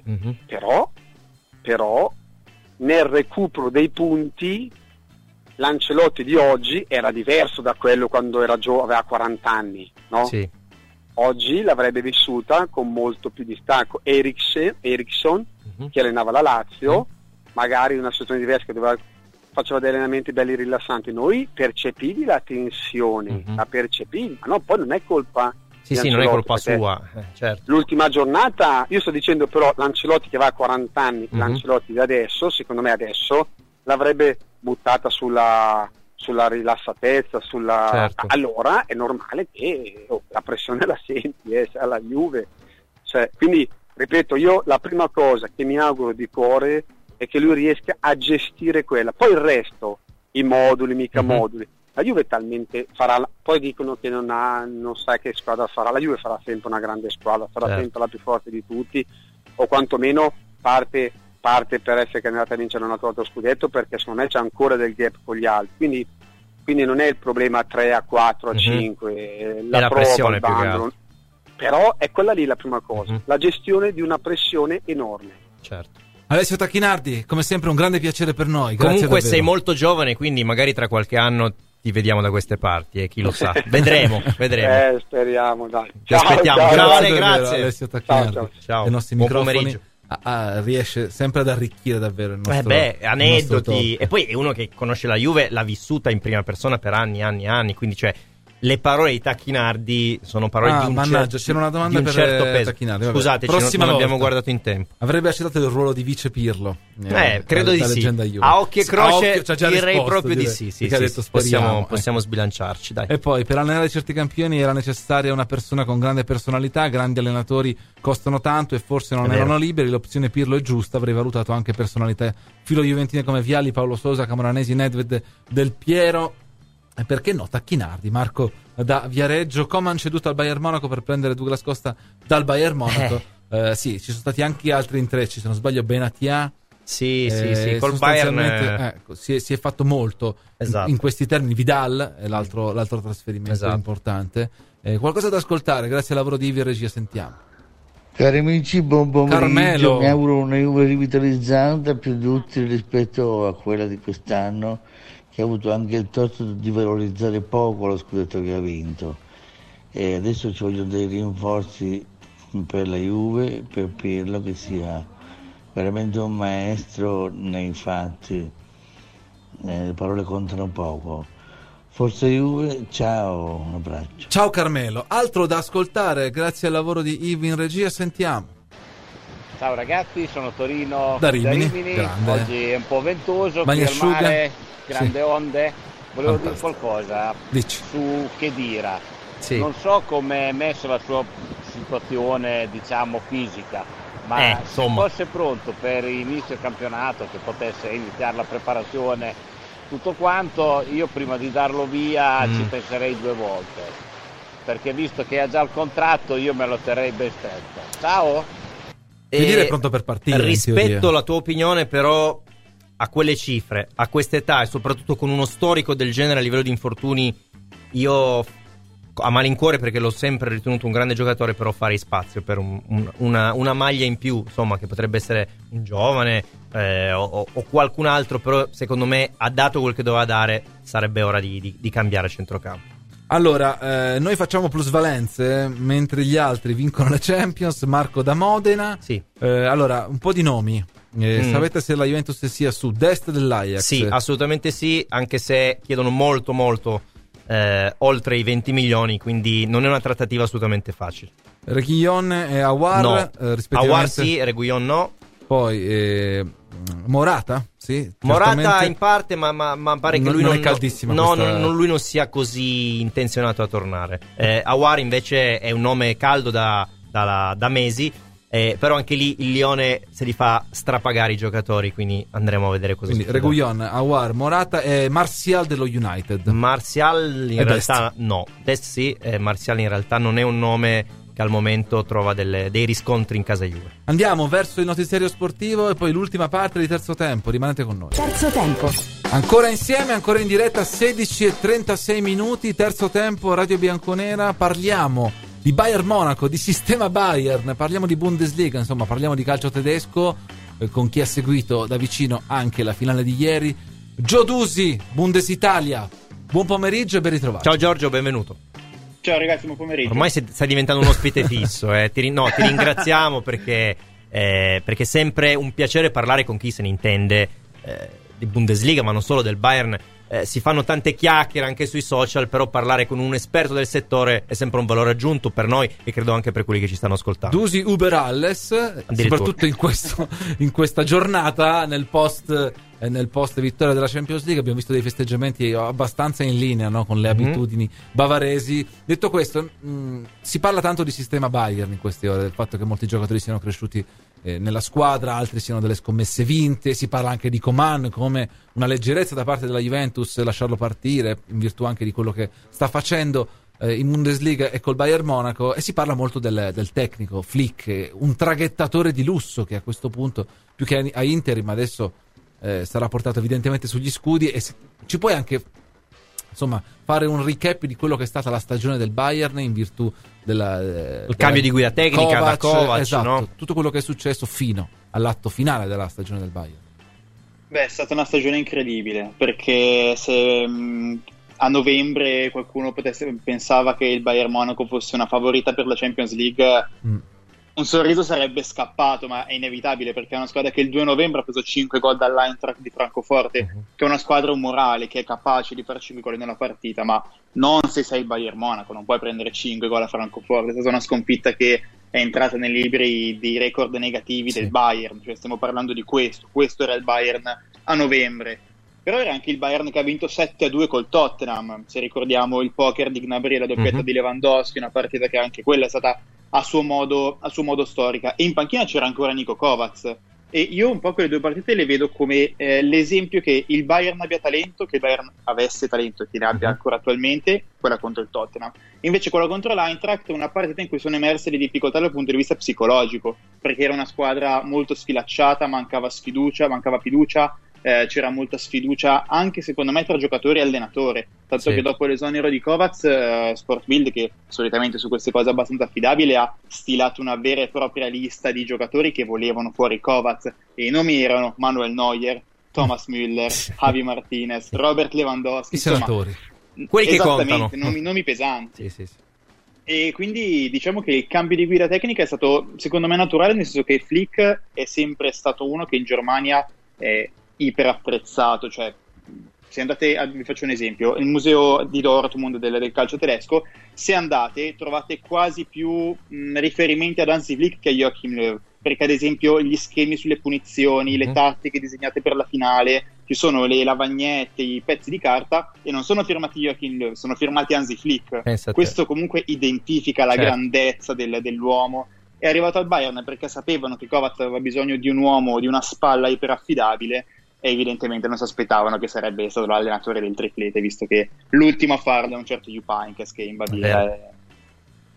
però nel recupero dei punti l'Ancelotti di oggi era diverso da quello quando era aveva 40 anni, no? Sì. Oggi l'avrebbe vissuta con molto più distacco. Eriksson che allenava la Lazio, magari in una situazione diversa, che faceva degli allenamenti belli rilassanti, noi percepivi la tensione, la percepivi, ma no, poi non è colpa non è colpa sua, certo. L'ultima giornata, io sto dicendo, però l'Ancelotti che aveva 40 anni, l'Ancelotti di adesso, secondo me adesso l'avrebbe buttata sulla rilassatezza, certo. Allora è normale che la pressione la senti, alla Juve, quindi ripeto, io la prima cosa che mi auguro di cuore è che lui riesca a gestire quella, poi il resto, i moduli, moduli, la Juve talmente farà, poi dicono che non sa che squadra farà, la Juve farà sempre una grande squadra, sarà sempre la più forte di tutti, o quantomeno parte per essere candidata a vincere un altro scudetto, perché secondo me c'è ancora del gap con gli altri, quindi non è il problema 3 a 4 a 5, la pressione più grande, però è quella lì la prima cosa, la gestione di una pressione enorme. Certo. Alessio Tacchinardi, come sempre un grande piacere per noi. Comunque davvero. Sei molto giovane, quindi magari tra qualche anno ti vediamo da queste parti, chi lo sa. Vedremo. Speriamo, dai. Ti aspettiamo. Ciao, grazie. Alessio Tacchinardi. Ciao. I nostri Buon microfoni pomeriggio. Riesce sempre ad arricchire davvero il nostro aneddoti, e poi è uno che conosce la Juve, l'ha vissuta in prima persona per anni, quindi le parole di Tacchinardi sono parole di c'era una domanda per certo peso. Tacchinardi. Scusateci, non abbiamo guardato in tempo. Avrebbe accettato il ruolo di vice Pirlo? Credo di sì. A occhio e croce direi proprio di sì. Possiamo sbilanciarci, dai. E poi per allenare certi campioni era necessaria una persona con grande personalità, grandi allenatori costano tanto e forse non erano liberi, l'opzione Pirlo è giusta, avrei valutato anche personalità filo juventine come Vialli, Paolo Sosa, Camoranesi, Nedved, Del Piero. E perché no? Tacchinardi, Marco da Viareggio. Coman ceduto al Bayern Monaco per prendere Douglas Costa dal Bayern Monaco. Ci sono stati anche altri intrecci, se non sbaglio Benatia. Sì, col Bayern si è fatto molto in questi termini. Vidal è l'altro trasferimento importante. Qualcosa da ascoltare, grazie al lavoro di Ivi e regia, sentiamo. Cari amici, buon pomeriggio. Carmelo. Mi auguro una Juve rivitalizzata, più utile rispetto a quella di quest'anno, che ha avuto anche il torto di valorizzare poco lo scudetto che ha vinto, e adesso ci voglio dei rinforzi per la Juve, per Pirlo, che sia veramente un maestro nei fatti, le parole contano poco. Forza Juve, ciao, un abbraccio. Ciao Carmelo, altro da ascoltare grazie al lavoro di Ivi in regia, sentiamo. Ciao ragazzi, sono Torino da Rimini. Oggi è un po' ventoso, qui al mare, grande onde. Volevo dire qualcosa su Khedira. Non so come è messa la sua situazione, diciamo, fisica, ma se fosse pronto per inizio campionato, che potesse iniziare la preparazione, tutto quanto, io prima di darlo via ci penserei 2 volte. perché visto che ha già il contratto io me lo terrei ben stretto. Ciao. Dire è pronto per partire. Rispetto la tua opinione, però a quelle cifre, a quest'età e soprattutto con uno storico del genere a livello di infortuni, io a malincuore, perché l'ho sempre ritenuto un grande giocatore, però farei spazio per una maglia in più, insomma, che potrebbe essere un giovane o qualcun altro, però secondo me ha dato quel che doveva dare, sarebbe ora di cambiare centrocampo. Allora, noi facciamo plusvalenze mentre gli altri vincono la Champions. Marco da Modena. Sì. Allora, un po' di nomi. Sapete se la Juventus sia su destra dell'Ajax? Sì, assolutamente sì, anche se chiedono molto oltre i 20 milioni, quindi non è una trattativa assolutamente facile. Reguilon e Aouar, no. Rispettivamente. Aouar sì, Reguilon no. Poi Morata, sì. Morata in parte, ma pare che lui non è caldissimo. Lui non sia così intenzionato a tornare. Aouar invece è un nome caldo da mesi. Però anche lì il Lione se li fa strapagare i giocatori, quindi andremo a vedere cosa succede. Reguilon, Aouar, Morata e Martial dello United. Martial in realtà no, Dest sì, Martial in realtà non è un nome che al momento trova dei riscontri in casa Juve. Andiamo verso il notiziario sportivo e poi l'ultima parte di terzo tempo, rimanete con noi. Terzo tempo. Ancora insieme, ancora in diretta, 16:36 minuti, terzo tempo, Radio Bianconera, parliamo di Bayern Monaco, di sistema Bayern, parliamo di Bundesliga, insomma parliamo di calcio tedesco, con chi ha seguito da vicino anche la finale di ieri. Gio Dusi, Bundesitalia, buon pomeriggio e ben ritrovato. Ciao Giorgio, benvenuto. Ciao ragazzi, buon pomeriggio. Ormai stai diventando un ospite fisso, ti ringraziamo perché è sempre un piacere parlare con chi se ne intende di Bundesliga, ma non solo del Bayern. Si fanno tante chiacchiere anche sui social, però parlare con un esperto del settore è sempre un valore aggiunto per noi e credo anche per quelli che ci stanno ascoltando. Dusi Uber Alles, soprattutto in questa giornata nel post vittoria della Champions League abbiamo visto dei festeggiamenti abbastanza in linea, no, con le abitudini bavaresi. Detto questo, si parla tanto di sistema Bayern in queste ore, del fatto che molti giocatori siano cresciuti nella squadra, altri siano delle scommesse vinte. Si parla anche di Coman come una leggerezza da parte della Juventus lasciarlo partire, in virtù anche di quello che sta facendo in Bundesliga e col Bayern Monaco, e si parla molto del tecnico Flick, un traghettatore di lusso che a questo punto più che a Interim adesso sarà portato evidentemente sugli scudi. E ci puoi anche insomma fare un recap di quello che è stata la stagione del Bayern in virtù del cambio di guida tecnica da Kovac, esatto, no? Tutto quello che è successo fino all'atto finale della stagione del Bayern. È stata una stagione incredibile, perché se a novembre qualcuno pensava che il Bayern Monaco fosse una favorita per la Champions League, un sorriso sarebbe scappato, ma è inevitabile, perché è una squadra che il 2 novembre ha preso 5 gol dall'Eintracht di Francoforte, che è una squadra umorale, che è capace di fare 5 gol in una partita, ma non se sei il Bayern Monaco, non puoi prendere 5 gol a Francoforte. È stata una sconfitta che è entrata nei libri di record negativi del Bayern, cioè stiamo parlando di questo era il Bayern a novembre. Però era anche il Bayern che ha vinto 7-2 col Tottenham, se ricordiamo il poker di Gnabry, la doppietta di Lewandowski, una partita che anche quella è stata a suo modo storica. E in panchina c'era ancora Niko Kovac, e io un po' quelle due partite le vedo come l'esempio che il Bayern abbia talento, che il Bayern avesse talento e che ne abbia ancora attualmente, quella contro il Tottenham. Invece quella contro l'Eintracht è una partita in cui sono emerse le difficoltà dal punto di vista psicologico, perché era una squadra molto sfilacciata, mancava fiducia, c'era molta sfiducia anche secondo me tra giocatori e allenatore, tanto che dopo l'esonero di Kovac, Sportbild, che solitamente su queste cose è abbastanza affidabile, ha stilato una vera e propria lista di giocatori che volevano fuori Kovac, e i nomi erano Manuel Neuer, Thomas Müller, Javi Martinez, Robert Lewandowski, i senatori, quelli che contano, nomi pesanti. Sì. E quindi diciamo che il cambio di guida tecnica è stato secondo me naturale, nel senso che Flick è sempre stato uno che in Germania è iper apprezzato. Cioè, se andate vi faccio un esempio, il museo di Dortmund del calcio tedesco, se andate trovate quasi più riferimenti ad Hansi Flick che a Joachim Löw, perché ad esempio gli schemi sulle punizioni, le tattiche disegnate per la finale, ci sono le lavagnette, i pezzi di carta, e non sono firmati Joachim Löw, sono firmati Hansi Flick. Questo comunque identifica la grandezza dell'uomo. È arrivato al Bayern perché sapevano che Kovac aveva bisogno di un uomo, di una spalla iperaffidabile, e evidentemente non si aspettavano che sarebbe stato l'allenatore del triplete, visto che l'ultimo a farlo è un certo Jupp Heynckes, che in Baviera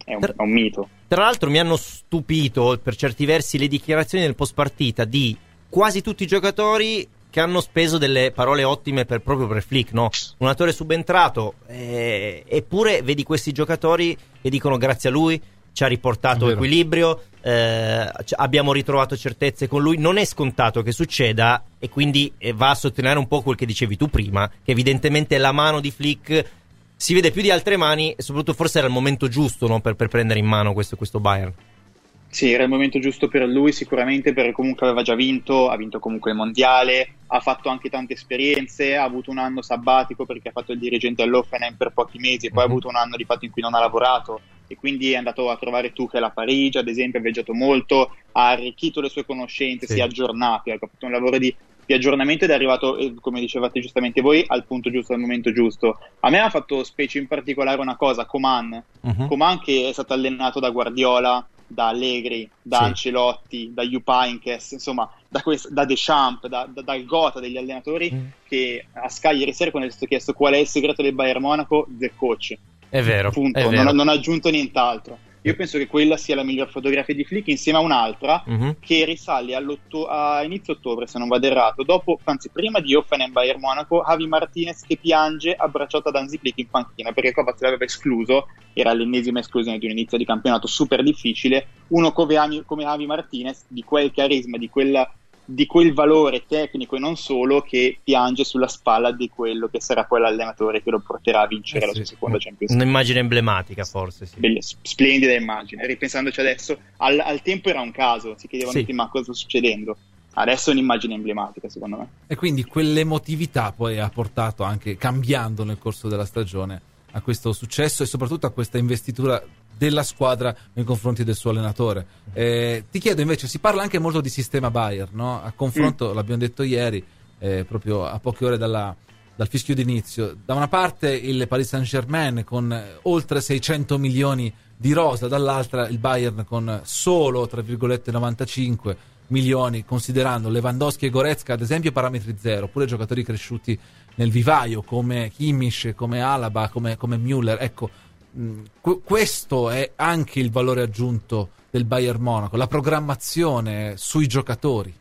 è un mito. Tra l'altro mi hanno stupito per certi versi le dichiarazioni nel post partita di quasi tutti i giocatori che hanno speso delle parole ottime proprio per Flick, no? Un attore subentrato, eppure vedi questi giocatori che dicono grazie a lui ci ha riportato equilibrio, abbiamo ritrovato certezze con lui. Non è scontato che succeda, e quindi va a sottolineare un po' quel che dicevi tu prima, che evidentemente la mano di Flick si vede più di altre mani, e soprattutto forse era il momento giusto, no? per prendere in mano questo Bayern. Sì, era il momento giusto per lui sicuramente, perché comunque aveva già vinto, ha vinto comunque il mondiale, ha fatto anche tante esperienze, ha avuto un anno sabbatico perché ha fatto il dirigente all'Hoffenheim per pochi mesi e poi ha avuto un anno di fatto in cui non ha lavorato, e quindi è andato a trovare Tuchel a Parigi, ad esempio, ha viaggiato molto, ha arricchito le sue conoscenze, si è aggiornato, ha fatto un lavoro di aggiornamento ed è arrivato, come dicevate giustamente voi, al punto giusto, al momento giusto. A me ha fatto specie in particolare una cosa, Coman, Coman che è stato allenato da Guardiola, da Allegri, da Ancelotti, da Jupp Heynckes, insomma da Deschamps, dal Gotha degli allenatori, che a Sky ieri sera quando è stato chiesto qual è il segreto del Bayern Monaco, the coach. È vero, punto. È vero. Non ha aggiunto nient'altro. Io penso che quella sia la miglior fotografia di Flick, insieme a un'altra che risale a inizio ottobre, se non vado errato, prima di Hoffenheim Bayern Monaco, Javi Martinez che piange abbracciato ad Hansi Flick in panchina, perché Kovac l'aveva escluso, era l'ennesima esclusione di un inizio di campionato super difficile. Uno come Javi Martinez, di quel carisma, di quel valore tecnico e non solo, che piange sulla spalla di quello che sarà poi l'allenatore che lo porterà a vincere la sua seconda Champions League. Un'immagine emblematica, forse. Sì. Splendida immagine. Ripensandoci adesso, al tempo era un caso, si chiedevano tutti ma cosa sta succedendo. Adesso è un'immagine emblematica, secondo me. E quindi quell'emotività poi ha portato, anche cambiando nel corso della stagione, a questo successo e soprattutto a questa investitura della squadra nei confronti del suo allenatore. Ti chiedo invece, si parla anche molto di sistema Bayern, no? A confronto, l'abbiamo detto ieri, proprio a poche ore dal fischio d'inizio, da una parte il Paris Saint-Germain con oltre 600 milioni di rosa, dall'altra il Bayern con solo, tra virgolette, 95 milioni, considerando Lewandowski e Goretzka ad esempio parametri zero, oppure giocatori cresciuti nel vivaio come Kimmich, come Alaba, come Müller. Ecco, questo è anche il valore aggiunto del Bayern Monaco, la programmazione sui giocatori.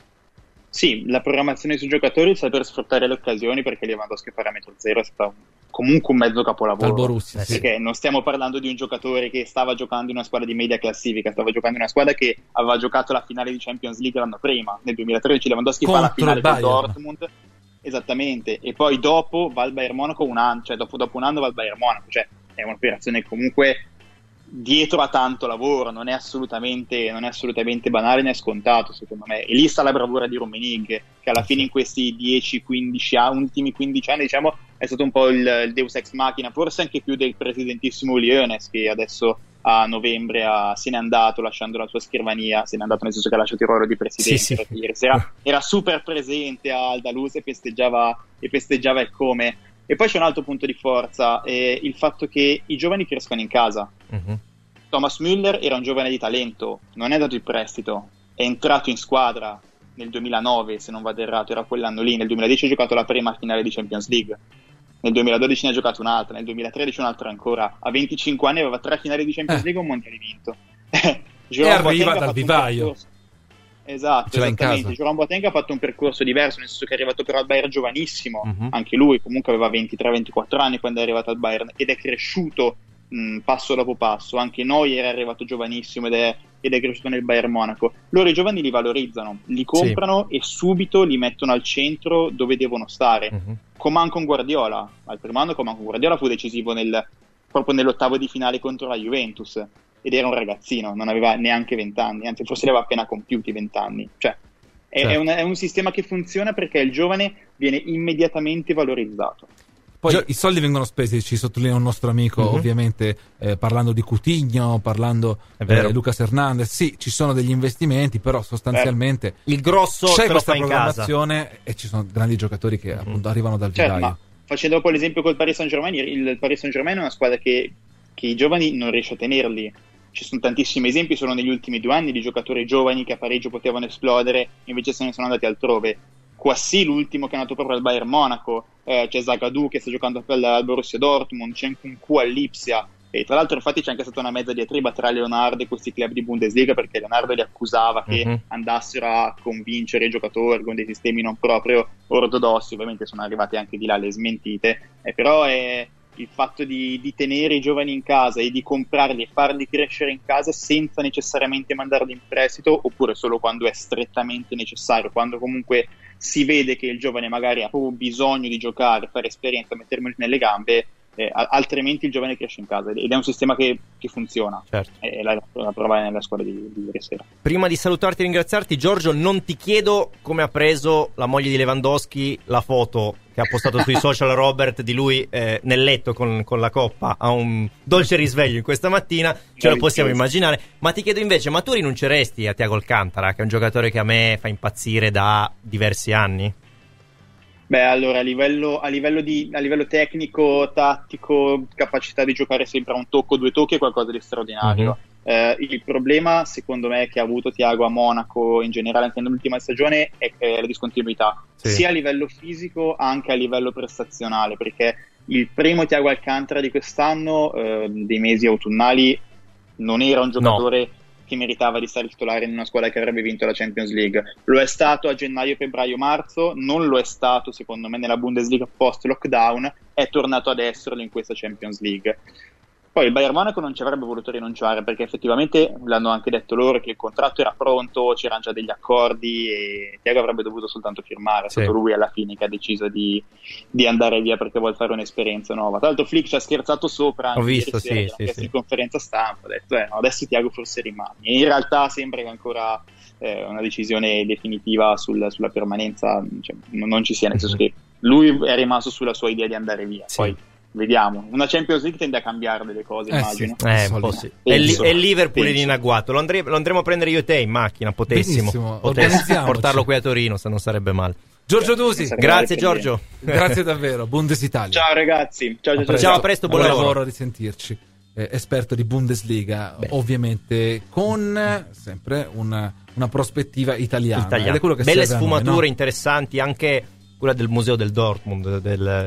Sì, la programmazione sui giocatori, il saper sfruttare le occasioni, perché Lewandowski parametro zero è stato comunque un mezzo capolavoro. Borussia, perché non stiamo parlando di un giocatore che stava giocando in una squadra di media classifica, stava giocando in una squadra che aveva giocato la finale di Champions League l'anno prima, nel 2013 Lewandowski fa la finale con Dortmund. Esattamente, e poi dopo va al Bayern Monaco un anno, cioè dopo un anno va al Bayern Monaco, cioè è un'operazione comunque dietro a tanto lavoro, non è assolutamente banale né scontato, secondo me. E lì sta la bravura di Rummenigge, che alla fine in questi 10-15 anni, ultimi 15 anni, diciamo, è stato un po' il Deus ex machina, forse anche più del presidentissimo Uli Hoeneß, che adesso a novembre se n'è andato lasciando la sua scrivania, se n'è andato nel senso che ha lasciato il ruolo di presidente, perché ieri sera era super presente a Aldalus e festeggiava e come. E poi c'è un altro punto di forza, il fatto che i giovani crescono in casa. Thomas Müller era un giovane di talento, non è andato in prestito, è entrato in squadra nel 2009, se non vado errato, era quell'anno lì. Nel 2010 ha giocato la prima finale di Champions League, nel 2012 ne ha giocato un'altra, nel 2013 un'altra ancora. A 25 anni aveva 3 finali di Champions League e un mondiale vinto. E arriva dal vivaio. Esatto, esattamente. Jerome Boateng ha fatto un percorso diverso, nel senso che è arrivato però al Bayern giovanissimo, anche lui comunque aveva 23-24 anni quando è arrivato al Bayern, ed è cresciuto passo dopo passo. Anche Neuer è arrivato giovanissimo ed è cresciuto nel Bayern Monaco. Loro i giovani li valorizzano, li comprano e subito li mettono al centro dove devono stare. Coman con Guardiola, al primo anno Coman con Guardiola fu decisivo proprio nell'ottavo di finale contro la Juventus, ed era un ragazzino, non aveva neanche 20 anni, anzi forse li aveva appena compiuti 20 anni. Cioè è un sistema che funziona perché il giovane viene immediatamente valorizzato. Poi i soldi vengono spesi, ci sottolinea un nostro amico, ovviamente, parlando di Coutinho, parlando di Lucas Hernandez. Sì, ci sono degli investimenti, però sostanzialmente il grosso c'è questa programmazione e ci sono grandi giocatori che appunto arrivano dal vivaio. Ma facendo poi l'esempio col Paris Saint-Germain, il Paris Saint-Germain è una squadra che i giovani non riesce a tenerli. Ci sono tantissimi esempi solo negli ultimi 2 anni di giocatori giovani che a pareggio potevano esplodere, invece se ne sono andati altrove. Quasi l'ultimo che è nato proprio al Bayern Monaco, c'è Zagadou che sta giocando al Borussia Dortmund, c'è Nkunku all'Ipsia, E tra l'altro infatti c'è anche stata una mezza diatriba tra Leonardo e questi club di Bundesliga, perché Leonardo li accusava che andassero a convincere i giocatori con dei sistemi non proprio ortodossi. Ovviamente sono arrivate anche di là le smentite, però è il fatto di tenere i giovani in casa e di comprarli e farli crescere in casa senza necessariamente mandarli in prestito, oppure solo quando è strettamente necessario, quando comunque si vede che il giovane magari ha proprio bisogno di giocare, fare esperienza, mettermi nelle gambe, altrimenti il giovane cresce in casa, ed è un sistema che funziona. Certo. E la prova è nella squadra di ieri sera. Prima di salutarti e ringraziarti, Giorgio, non ti chiedo come ha preso la moglie di Lewandowski la foto che ha postato sui social Robert di lui nel letto con la coppa a un dolce risveglio in questa mattina, ce lo possiamo immaginare, ma ti chiedo invece, ma tu rinunceresti a Thiago Alcantara, che è un giocatore che a me fa impazzire da diversi anni? Beh, allora a livello tecnico, tattico, capacità di giocare sempre a un tocco, 2 tocchi è qualcosa di straordinario. Il problema secondo me che ha avuto Thiago a Monaco, in generale anche nell'ultima stagione, è la discontinuità, sia a livello fisico anche a livello prestazionale, perché il primo Thiago Alcantara di quest'anno, dei mesi autunnali, non era un giocatore che meritava di stare titolare in una squadra che avrebbe vinto la Champions League. Lo è stato a gennaio, febbraio, marzo, non lo è stato secondo me nella Bundesliga post lockdown, è tornato ad esserlo in questa Champions League. Poi il Bayern Monaco non ci avrebbe voluto rinunciare, perché effettivamente l'hanno anche detto loro che il contratto era pronto, c'erano già degli accordi e Thiago avrebbe dovuto soltanto firmare. È stato lui alla fine che ha deciso di andare via perché vuole fare un'esperienza nuova. Tra l'altro Flick ci ha scherzato sopra, ho visto, in conferenza stampa, ha detto adesso Thiago forse rimane. E in realtà sembra che ancora una decisione definitiva sulla permanenza non ci sia, nel senso che lui è rimasto sulla sua idea di andare via. Poi vediamo, una Champions League tende a cambiare delle cose, immagino. Un po' sì. E Liverpool in agguato, lo andremo a prendere io e te in macchina, potessimo portarlo qui a Torino, se non sarebbe male. Giorgio Dusi, grazie Giorgio. Grazie davvero, Bundesitalia. Ciao ragazzi, ciao, a presto, buon lavoro a risentirci. Esperto di Bundesliga, ovviamente con sempre una prospettiva italiana. Ed è quello che belle sfumature interessanti, anche quella del museo del Dortmund,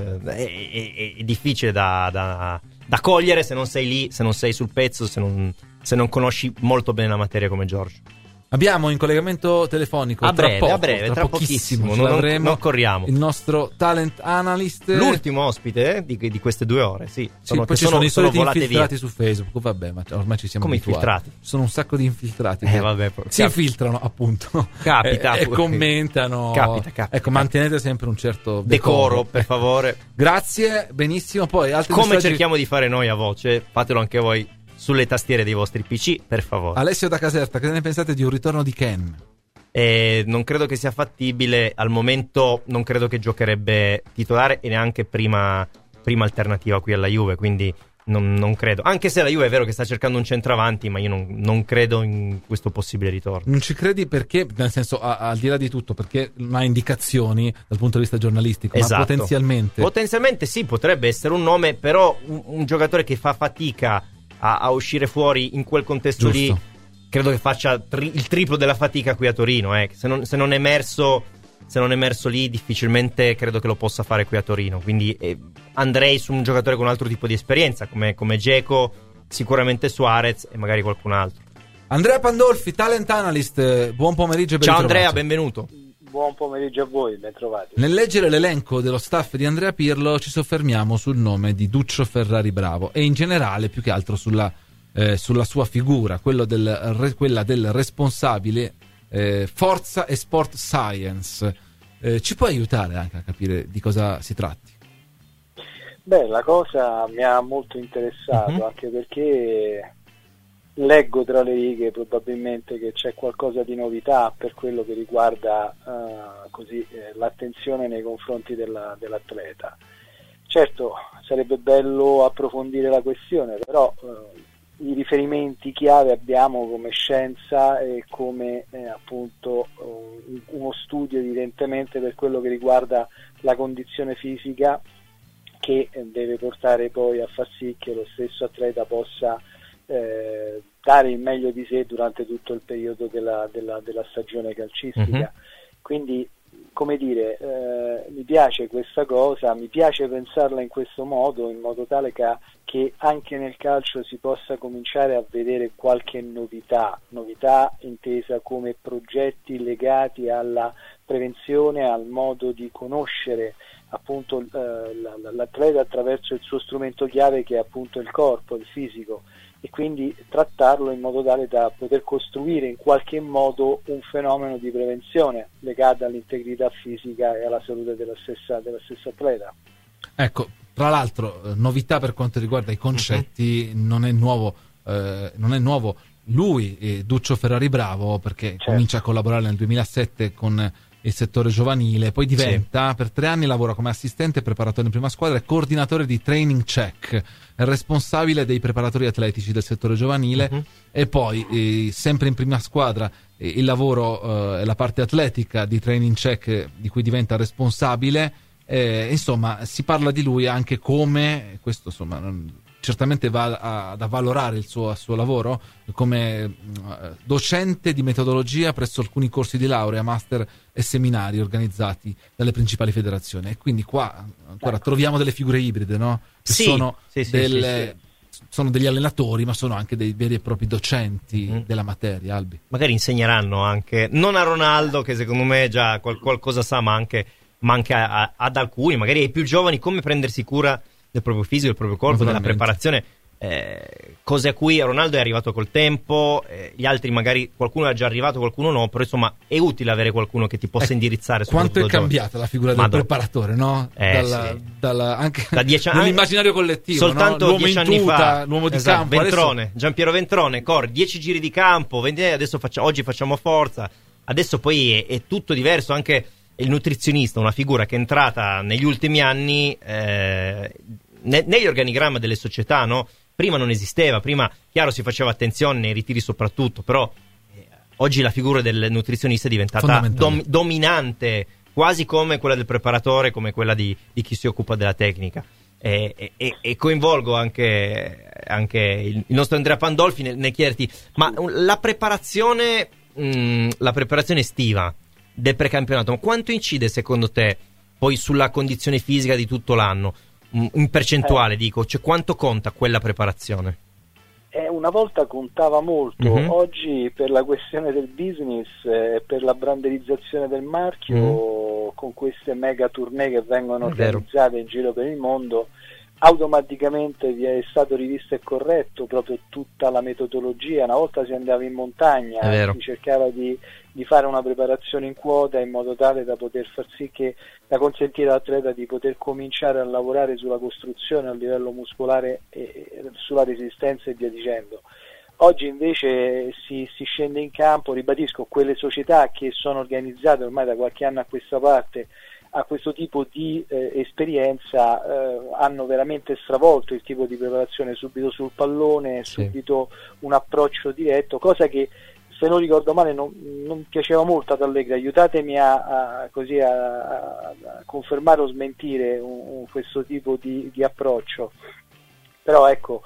è difficile da cogliere se non sei lì, se non sei sul pezzo, se non conosci molto bene la materia come Giorgio. Abbiamo in collegamento telefonico a breve, tra pochissimo non corriamo il nostro talent analyst, l'ultimo ospite di queste 2 ore. Poi ci sono i soliti infiltrati su Facebook, vabbè, ma ormai ci siamo come abituati. Infiltrati? Ci sono un sacco di infiltrati si infiltrano appunto, capita e commentano, capita. Ecco, mantenete sempre un certo decoro per favore. Grazie, benissimo. Poi altri come messaggi... cerchiamo di fare noi a voce, fatelo anche voi sulle tastiere dei vostri PC, per favore. Alessio da Caserta, che ne pensate di un ritorno di Ken? Non credo che sia fattibile al momento, non credo che giocherebbe titolare e neanche prima alternativa qui alla Juve, quindi non credo, anche se la Juve è vero che sta cercando un centravanti, ma io non credo in questo possibile ritorno. Non ci credi perché, nel senso, al di là di tutto, perché non ha indicazioni dal punto di vista giornalistico, esatto. Ma potenzialmente sì, potrebbe essere un nome, però un giocatore che fa fatica a uscire fuori in quel contesto lì, credo che faccia il triplo della fatica qui a Torino. Se non è emerso lì, difficilmente credo che lo possa fare qui a Torino. Quindi andrei su un giocatore con un altro tipo di esperienza, come Dzeko, sicuramente Suarez e magari qualcun altro. Andrea Pandolfi, talent analyst, buon pomeriggio e ben ciao ritrovato. Andrea, benvenuto. Buon pomeriggio a voi, ben trovati. Nel leggere l'elenco dello staff di Andrea Pirlo ci soffermiamo sul nome di Duccio Ferrari Bravo e in generale più che altro sulla sua figura, quella del responsabile Forza e Sport Science. Ci può aiutare anche a capire di cosa si tratti? Beh, la cosa mi ha molto interessato, anche perché leggo tra le righe probabilmente che c'è qualcosa di novità per quello che riguarda l'attenzione nei confronti dell'atleta. Certo, sarebbe bello approfondire la questione, però i riferimenti chiave abbiamo come scienza e come appunto uno studio evidentemente per quello che riguarda la condizione fisica, che deve portare poi a far sì che lo stesso atleta possa dare il meglio di sé durante tutto il periodo della stagione calcistica. Quindi come dire, mi piace questa cosa, mi piace pensarla in questo modo, in modo tale che anche nel calcio si possa cominciare a vedere qualche novità intesa come progetti legati alla prevenzione, al modo di conoscere appunto l'atleta attraverso il suo strumento chiave, che è appunto il corpo, il fisico, e quindi trattarlo in modo tale da poter costruire in qualche modo un fenomeno di prevenzione legato all'integrità fisica e alla salute della stessa atleta. Ecco, tra l'altro, novità per quanto riguarda i concetti, non è nuovo lui, Duccio Ferrari Bravo, perché comincia a collaborare nel 2007 con il settore giovanile, poi diventa, per 3 anni lavora come assistente preparatore in prima squadra e coordinatore di training check, è responsabile dei preparatori atletici del settore giovanile, e poi sempre in prima squadra il lavoro è la parte atletica di training check, di cui diventa responsabile. Insomma, si parla di lui anche come, questo insomma certamente va ad avvalorare il suo lavoro, come docente di metodologia presso alcuni corsi di laurea, master e seminari organizzati dalle principali federazioni. E quindi qua ancora troviamo delle figure ibride, no? Sono degli allenatori, ma sono anche dei veri e propri docenti della materia. Albi, magari insegneranno anche, non a Ronaldo, che secondo me già qualcosa sa, ma anche ad alcuni, magari ai più giovani, come prendersi cura del proprio fisico, del proprio corpo, della preparazione, cose a cui Ronaldo è arrivato col tempo, gli altri magari qualcuno è già arrivato, qualcuno no, però insomma è utile avere qualcuno che ti possa indirizzare. Quanto è cambiata la figura del preparatore, no? Anche da 10 anni, nell'immaginario collettivo, soltanto no? 10 anni fa, l'uomo di campo, Ventrone, Giampiero Ventrone, 10 giri di campo, adesso oggi facciamo forza, adesso poi è tutto diverso. Anche il nutrizionista, una figura che è entrata negli ultimi anni negli organigrammi delle società, no? Prima non esisteva, prima chiaro si faceva attenzione nei ritiri soprattutto, però oggi la figura del nutrizionista è diventata dominante, quasi come quella del preparatore, come quella di chi si occupa della tecnica. E coinvolgo anche il nostro Andrea Pandolfi nel chiederti, ma la preparazione estiva del precampionato, quanto incide secondo te poi sulla condizione fisica di tutto l'anno? In percentuale dico, cioè quanto conta quella preparazione? Una volta contava molto, oggi per la questione del business, per la branderizzazione del marchio, con queste mega tournée che vengono organizzate in giro per il mondo, automaticamente vi è stato rivisto e corretto proprio tutta la metodologia. Una volta si andava in montagna, si cercava di fare una preparazione in quota in modo tale da poter far sì che da consentire all'atleta di poter cominciare a lavorare sulla costruzione a livello muscolare e sulla resistenza e via dicendo. Oggi invece si scende in campo, ribadisco, quelle società che sono organizzate ormai da qualche anno a questa parte a questo tipo di esperienza hanno veramente stravolto il tipo di preparazione, subito sul pallone, subito un approccio diretto, cosa che, se non ricordo male, non piaceva molto ad Allegri. Aiutatemi a confermare o smentire questo tipo di approccio. Però ecco,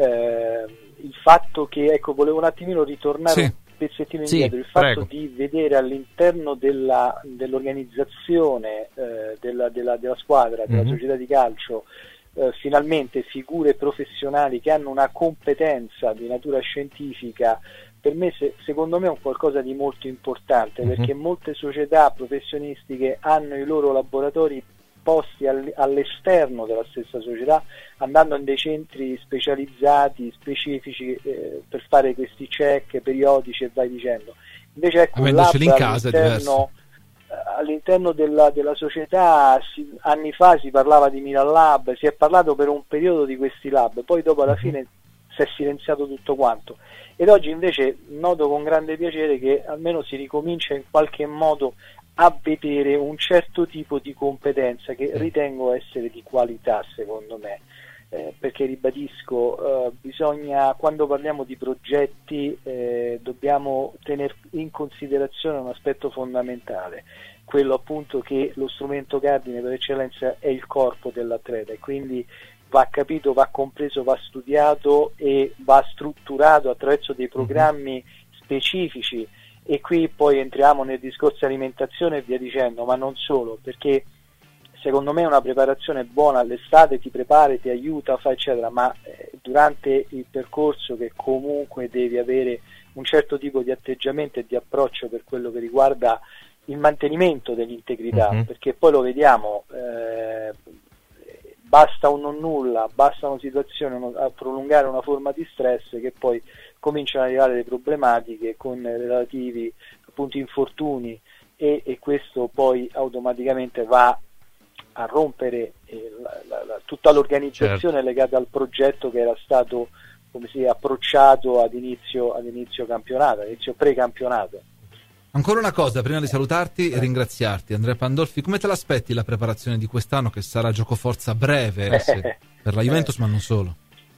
il fatto che, volevo un attimino ritornare un pezzettino indietro, il fatto di vedere all'interno dell'organizzazione della squadra, della società di calcio, finalmente figure professionali che hanno una competenza di natura scientifica, per me secondo me è un qualcosa di molto importante, perché molte società professionistiche hanno i loro laboratori posti all'esterno della stessa società, andando in dei centri specializzati, specifici, per fare questi check periodici e vai dicendo. Invece ecco, un lab all'interno della società, anni fa si parlava di Milan Lab, si è parlato per un periodo di questi lab, poi dopo alla fine si è silenziato tutto quanto, ed oggi invece noto con grande piacere che almeno si ricomincia in qualche modo a vedere un certo tipo di competenza che ritengo essere di qualità, secondo me, perché ribadisco, bisogna, quando parliamo di progetti, dobbiamo tenere in considerazione un aspetto fondamentale, quello appunto che lo strumento cardine per eccellenza è il corpo dell'atleta, e quindi va capito, va compreso, va studiato e va strutturato attraverso dei programmi specifici E qui poi entriamo nel discorso alimentazione e via dicendo, ma non solo, perché secondo me una preparazione buona all'estate ti prepara, ti aiuta, fa eccetera, ma durante il percorso che comunque devi avere un certo tipo di atteggiamento e di approccio per quello che riguarda il mantenimento dell'integrità, perché poi lo vediamo, basta un non nulla, basta una situazione a prolungare una forma di stress che poi cominciano ad arrivare le problematiche con relativi appunto infortuni e questo poi automaticamente va a rompere tutta l'organizzazione legata al progetto che era stato, come si è approcciato ad inizio campionato, inizio pre-campionato. Ancora una cosa, prima di salutarti e ringraziarti, Andrea Pandolfi, come te l'aspetti la preparazione di quest'anno, che sarà giocoforza breve per la Juventus, ma non solo?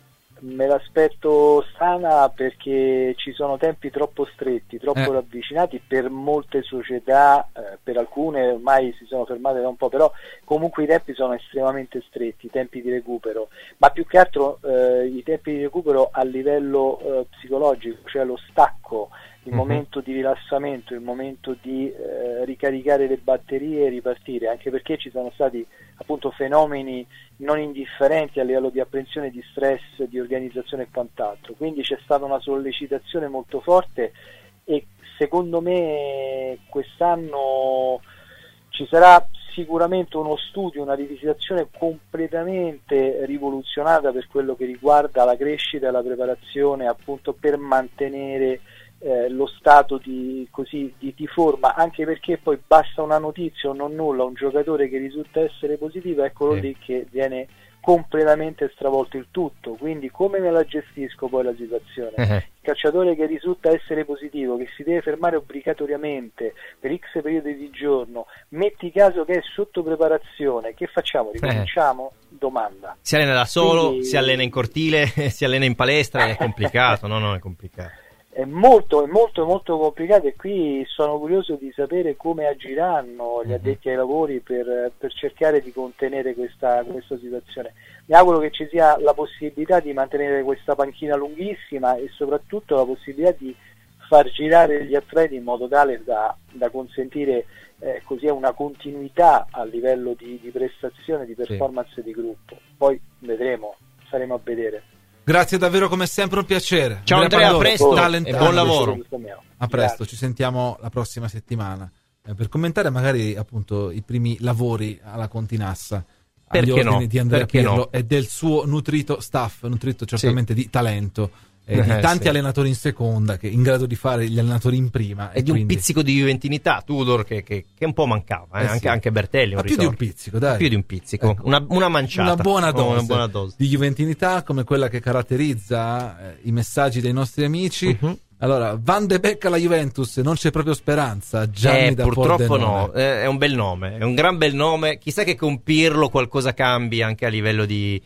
Me l'aspetto sana perché ci sono tempi troppo stretti, troppo ravvicinati per molte società, per alcune ormai si sono fermate da un po', però comunque i tempi sono estremamente stretti, i tempi di recupero, ma più che altro i tempi di recupero a livello psicologico, cioè lo stacco, il momento di rilassamento, il momento di ricaricare le batterie e ripartire, anche perché ci sono stati appunto fenomeni non indifferenti a livello di apprensione, di stress, di organizzazione e quant'altro, quindi c'è stata una sollecitazione molto forte e secondo me quest'anno ci sarà sicuramente uno studio, una rivisitazione completamente rivoluzionata per quello che riguarda la crescita e la preparazione appunto per mantenere lo stato di forma, anche perché poi basta una notizia o non nulla, un giocatore che risulta essere positivo, eccolo lì che viene completamente stravolto il tutto. Quindi come me la gestisco poi la situazione? Il calciatore che risulta essere positivo, che si deve fermare obbligatoriamente per X periodi di giorno, metti caso che è sotto preparazione, che facciamo? Ricominciamo? Domanda. Si allena da solo, quindi si allena in cortile, si allena in palestra, è complicato, no, è complicato. È molto complicato e qui sono curioso di sapere come agiranno gli addetti ai lavori per cercare di contenere questa situazione. Mi auguro che ci sia la possibilità di mantenere questa panchina lunghissima e soprattutto la possibilità di far girare gli atleti in modo tale da consentire così una continuità a livello di prestazione, di performance di gruppo. Poi vedremo, staremo a vedere. Grazie davvero, come sempre un piacere. Ciao Andrea, a presto e buon lavoro. A presto, ci sentiamo la prossima settimana per commentare magari appunto i primi lavori alla Continassa agli ordini di Andrea Pirlo e del suo nutrito staff, nutrito certamente di talento e di tanti allenatori in seconda che in grado di fare gli allenatori in prima e di un pizzico di juventinità, Tudor che un po' mancava, anche Bertelli, più di un pizzico, dai. Più di un pizzico, ecco. una manciata, una buona dose di juventinità come quella che caratterizza i messaggi dei nostri amici. Allora, Van de Beek alla Juventus, non c'è proprio speranza, Gianni da purtroppo Pordenone. No, è un bel nome, è un gran bel nome, chissà che con Pirlo qualcosa cambi anche a livello di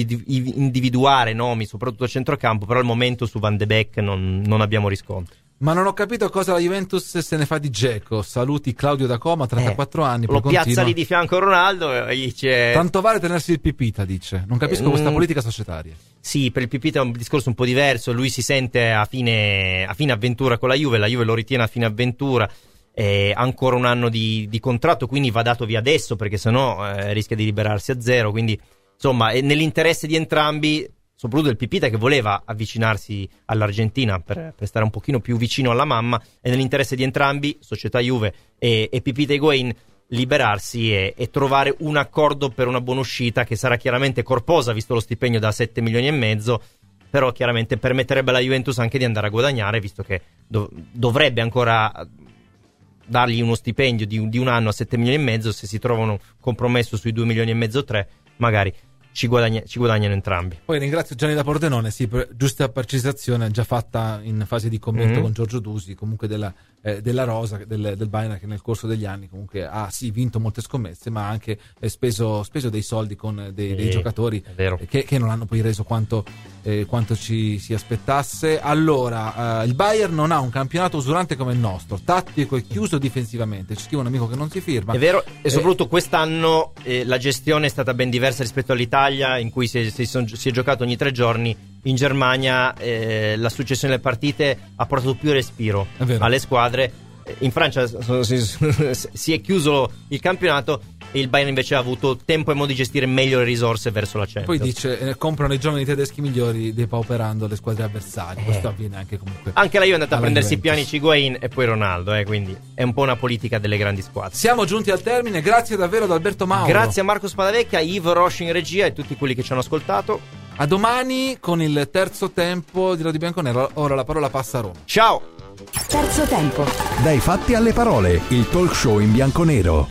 individuare nomi, soprattutto a centrocampo, però al momento su Van de Beek non abbiamo riscontri. Ma non ho capito cosa la Juventus se ne fa di Dzeko. Saluti Claudio da Coma, 34 anni. Lo piazza lì di fianco a Ronaldo e dice... Tanto vale tenersi il Pipita, dice. Non capisco questa politica societaria. Sì, per il Pipita è un discorso un po' diverso. Lui si sente a fine avventura con la Juve lo ritiene a fine avventura. Ancora un anno di contratto, quindi va dato via adesso perché sennò rischia di liberarsi a zero. Quindi insomma è nell'interesse di entrambi, soprattutto il Pipita che voleva avvicinarsi all'Argentina per stare un pochino più vicino alla mamma, è nell'interesse di entrambi, società Juve e Pipita e Higuaín, liberarsi e trovare un accordo per una buona uscita che sarà chiaramente corposa visto lo stipendio da 7 milioni e mezzo, però chiaramente permetterebbe alla Juventus anche di andare a guadagnare, visto che dovrebbe ancora dargli uno stipendio di un anno a 7 milioni e mezzo. Se si trovano un compromesso sui 2 milioni e mezzo 3 magari ci guadagnano entrambi. Poi ringrazio Gianni da Pordenone, sì, per giusta precisazione già fatta in fase di commento con Giorgio Dusi, comunque della Rosa, del Bayern, che nel corso degli anni comunque ha sì vinto molte scommesse, ma ha anche speso dei soldi con dei giocatori che non hanno poi reso quanto ci si aspettasse. Allora, il Bayern non ha un campionato usurante come il nostro, tattico e chiuso difensivamente. Ci scrive un amico che non si firma. È vero, e soprattutto quest'anno la gestione è stata ben diversa rispetto all'Italia, in cui si è giocato ogni 3 giorni in Germania la successione delle partite ha portato più respiro alle squadre. In Francia si è chiuso il campionato e il Bayern invece ha avuto tempo e modo di gestire meglio le risorse verso la Champions. Poi dice comprano i giovani tedeschi migliori depauperando le squadre avversarie. Questo avviene anche comunque. Anche la Juve è andata a prendersi Pjanic, Higuain e poi Ronaldo, quindi è un po' una politica delle grandi squadre. Siamo giunti al termine, grazie davvero ad Alberto Mauro. Grazie a Marco Spadavecchia, a Yves Roche in regia e a tutti quelli che ci hanno ascoltato. A domani con il terzo tempo di Radio Bianconero. Ora la parola passa a Roma. Ciao. Terzo tempo. Dai fatti alle parole, il talk show in bianconero.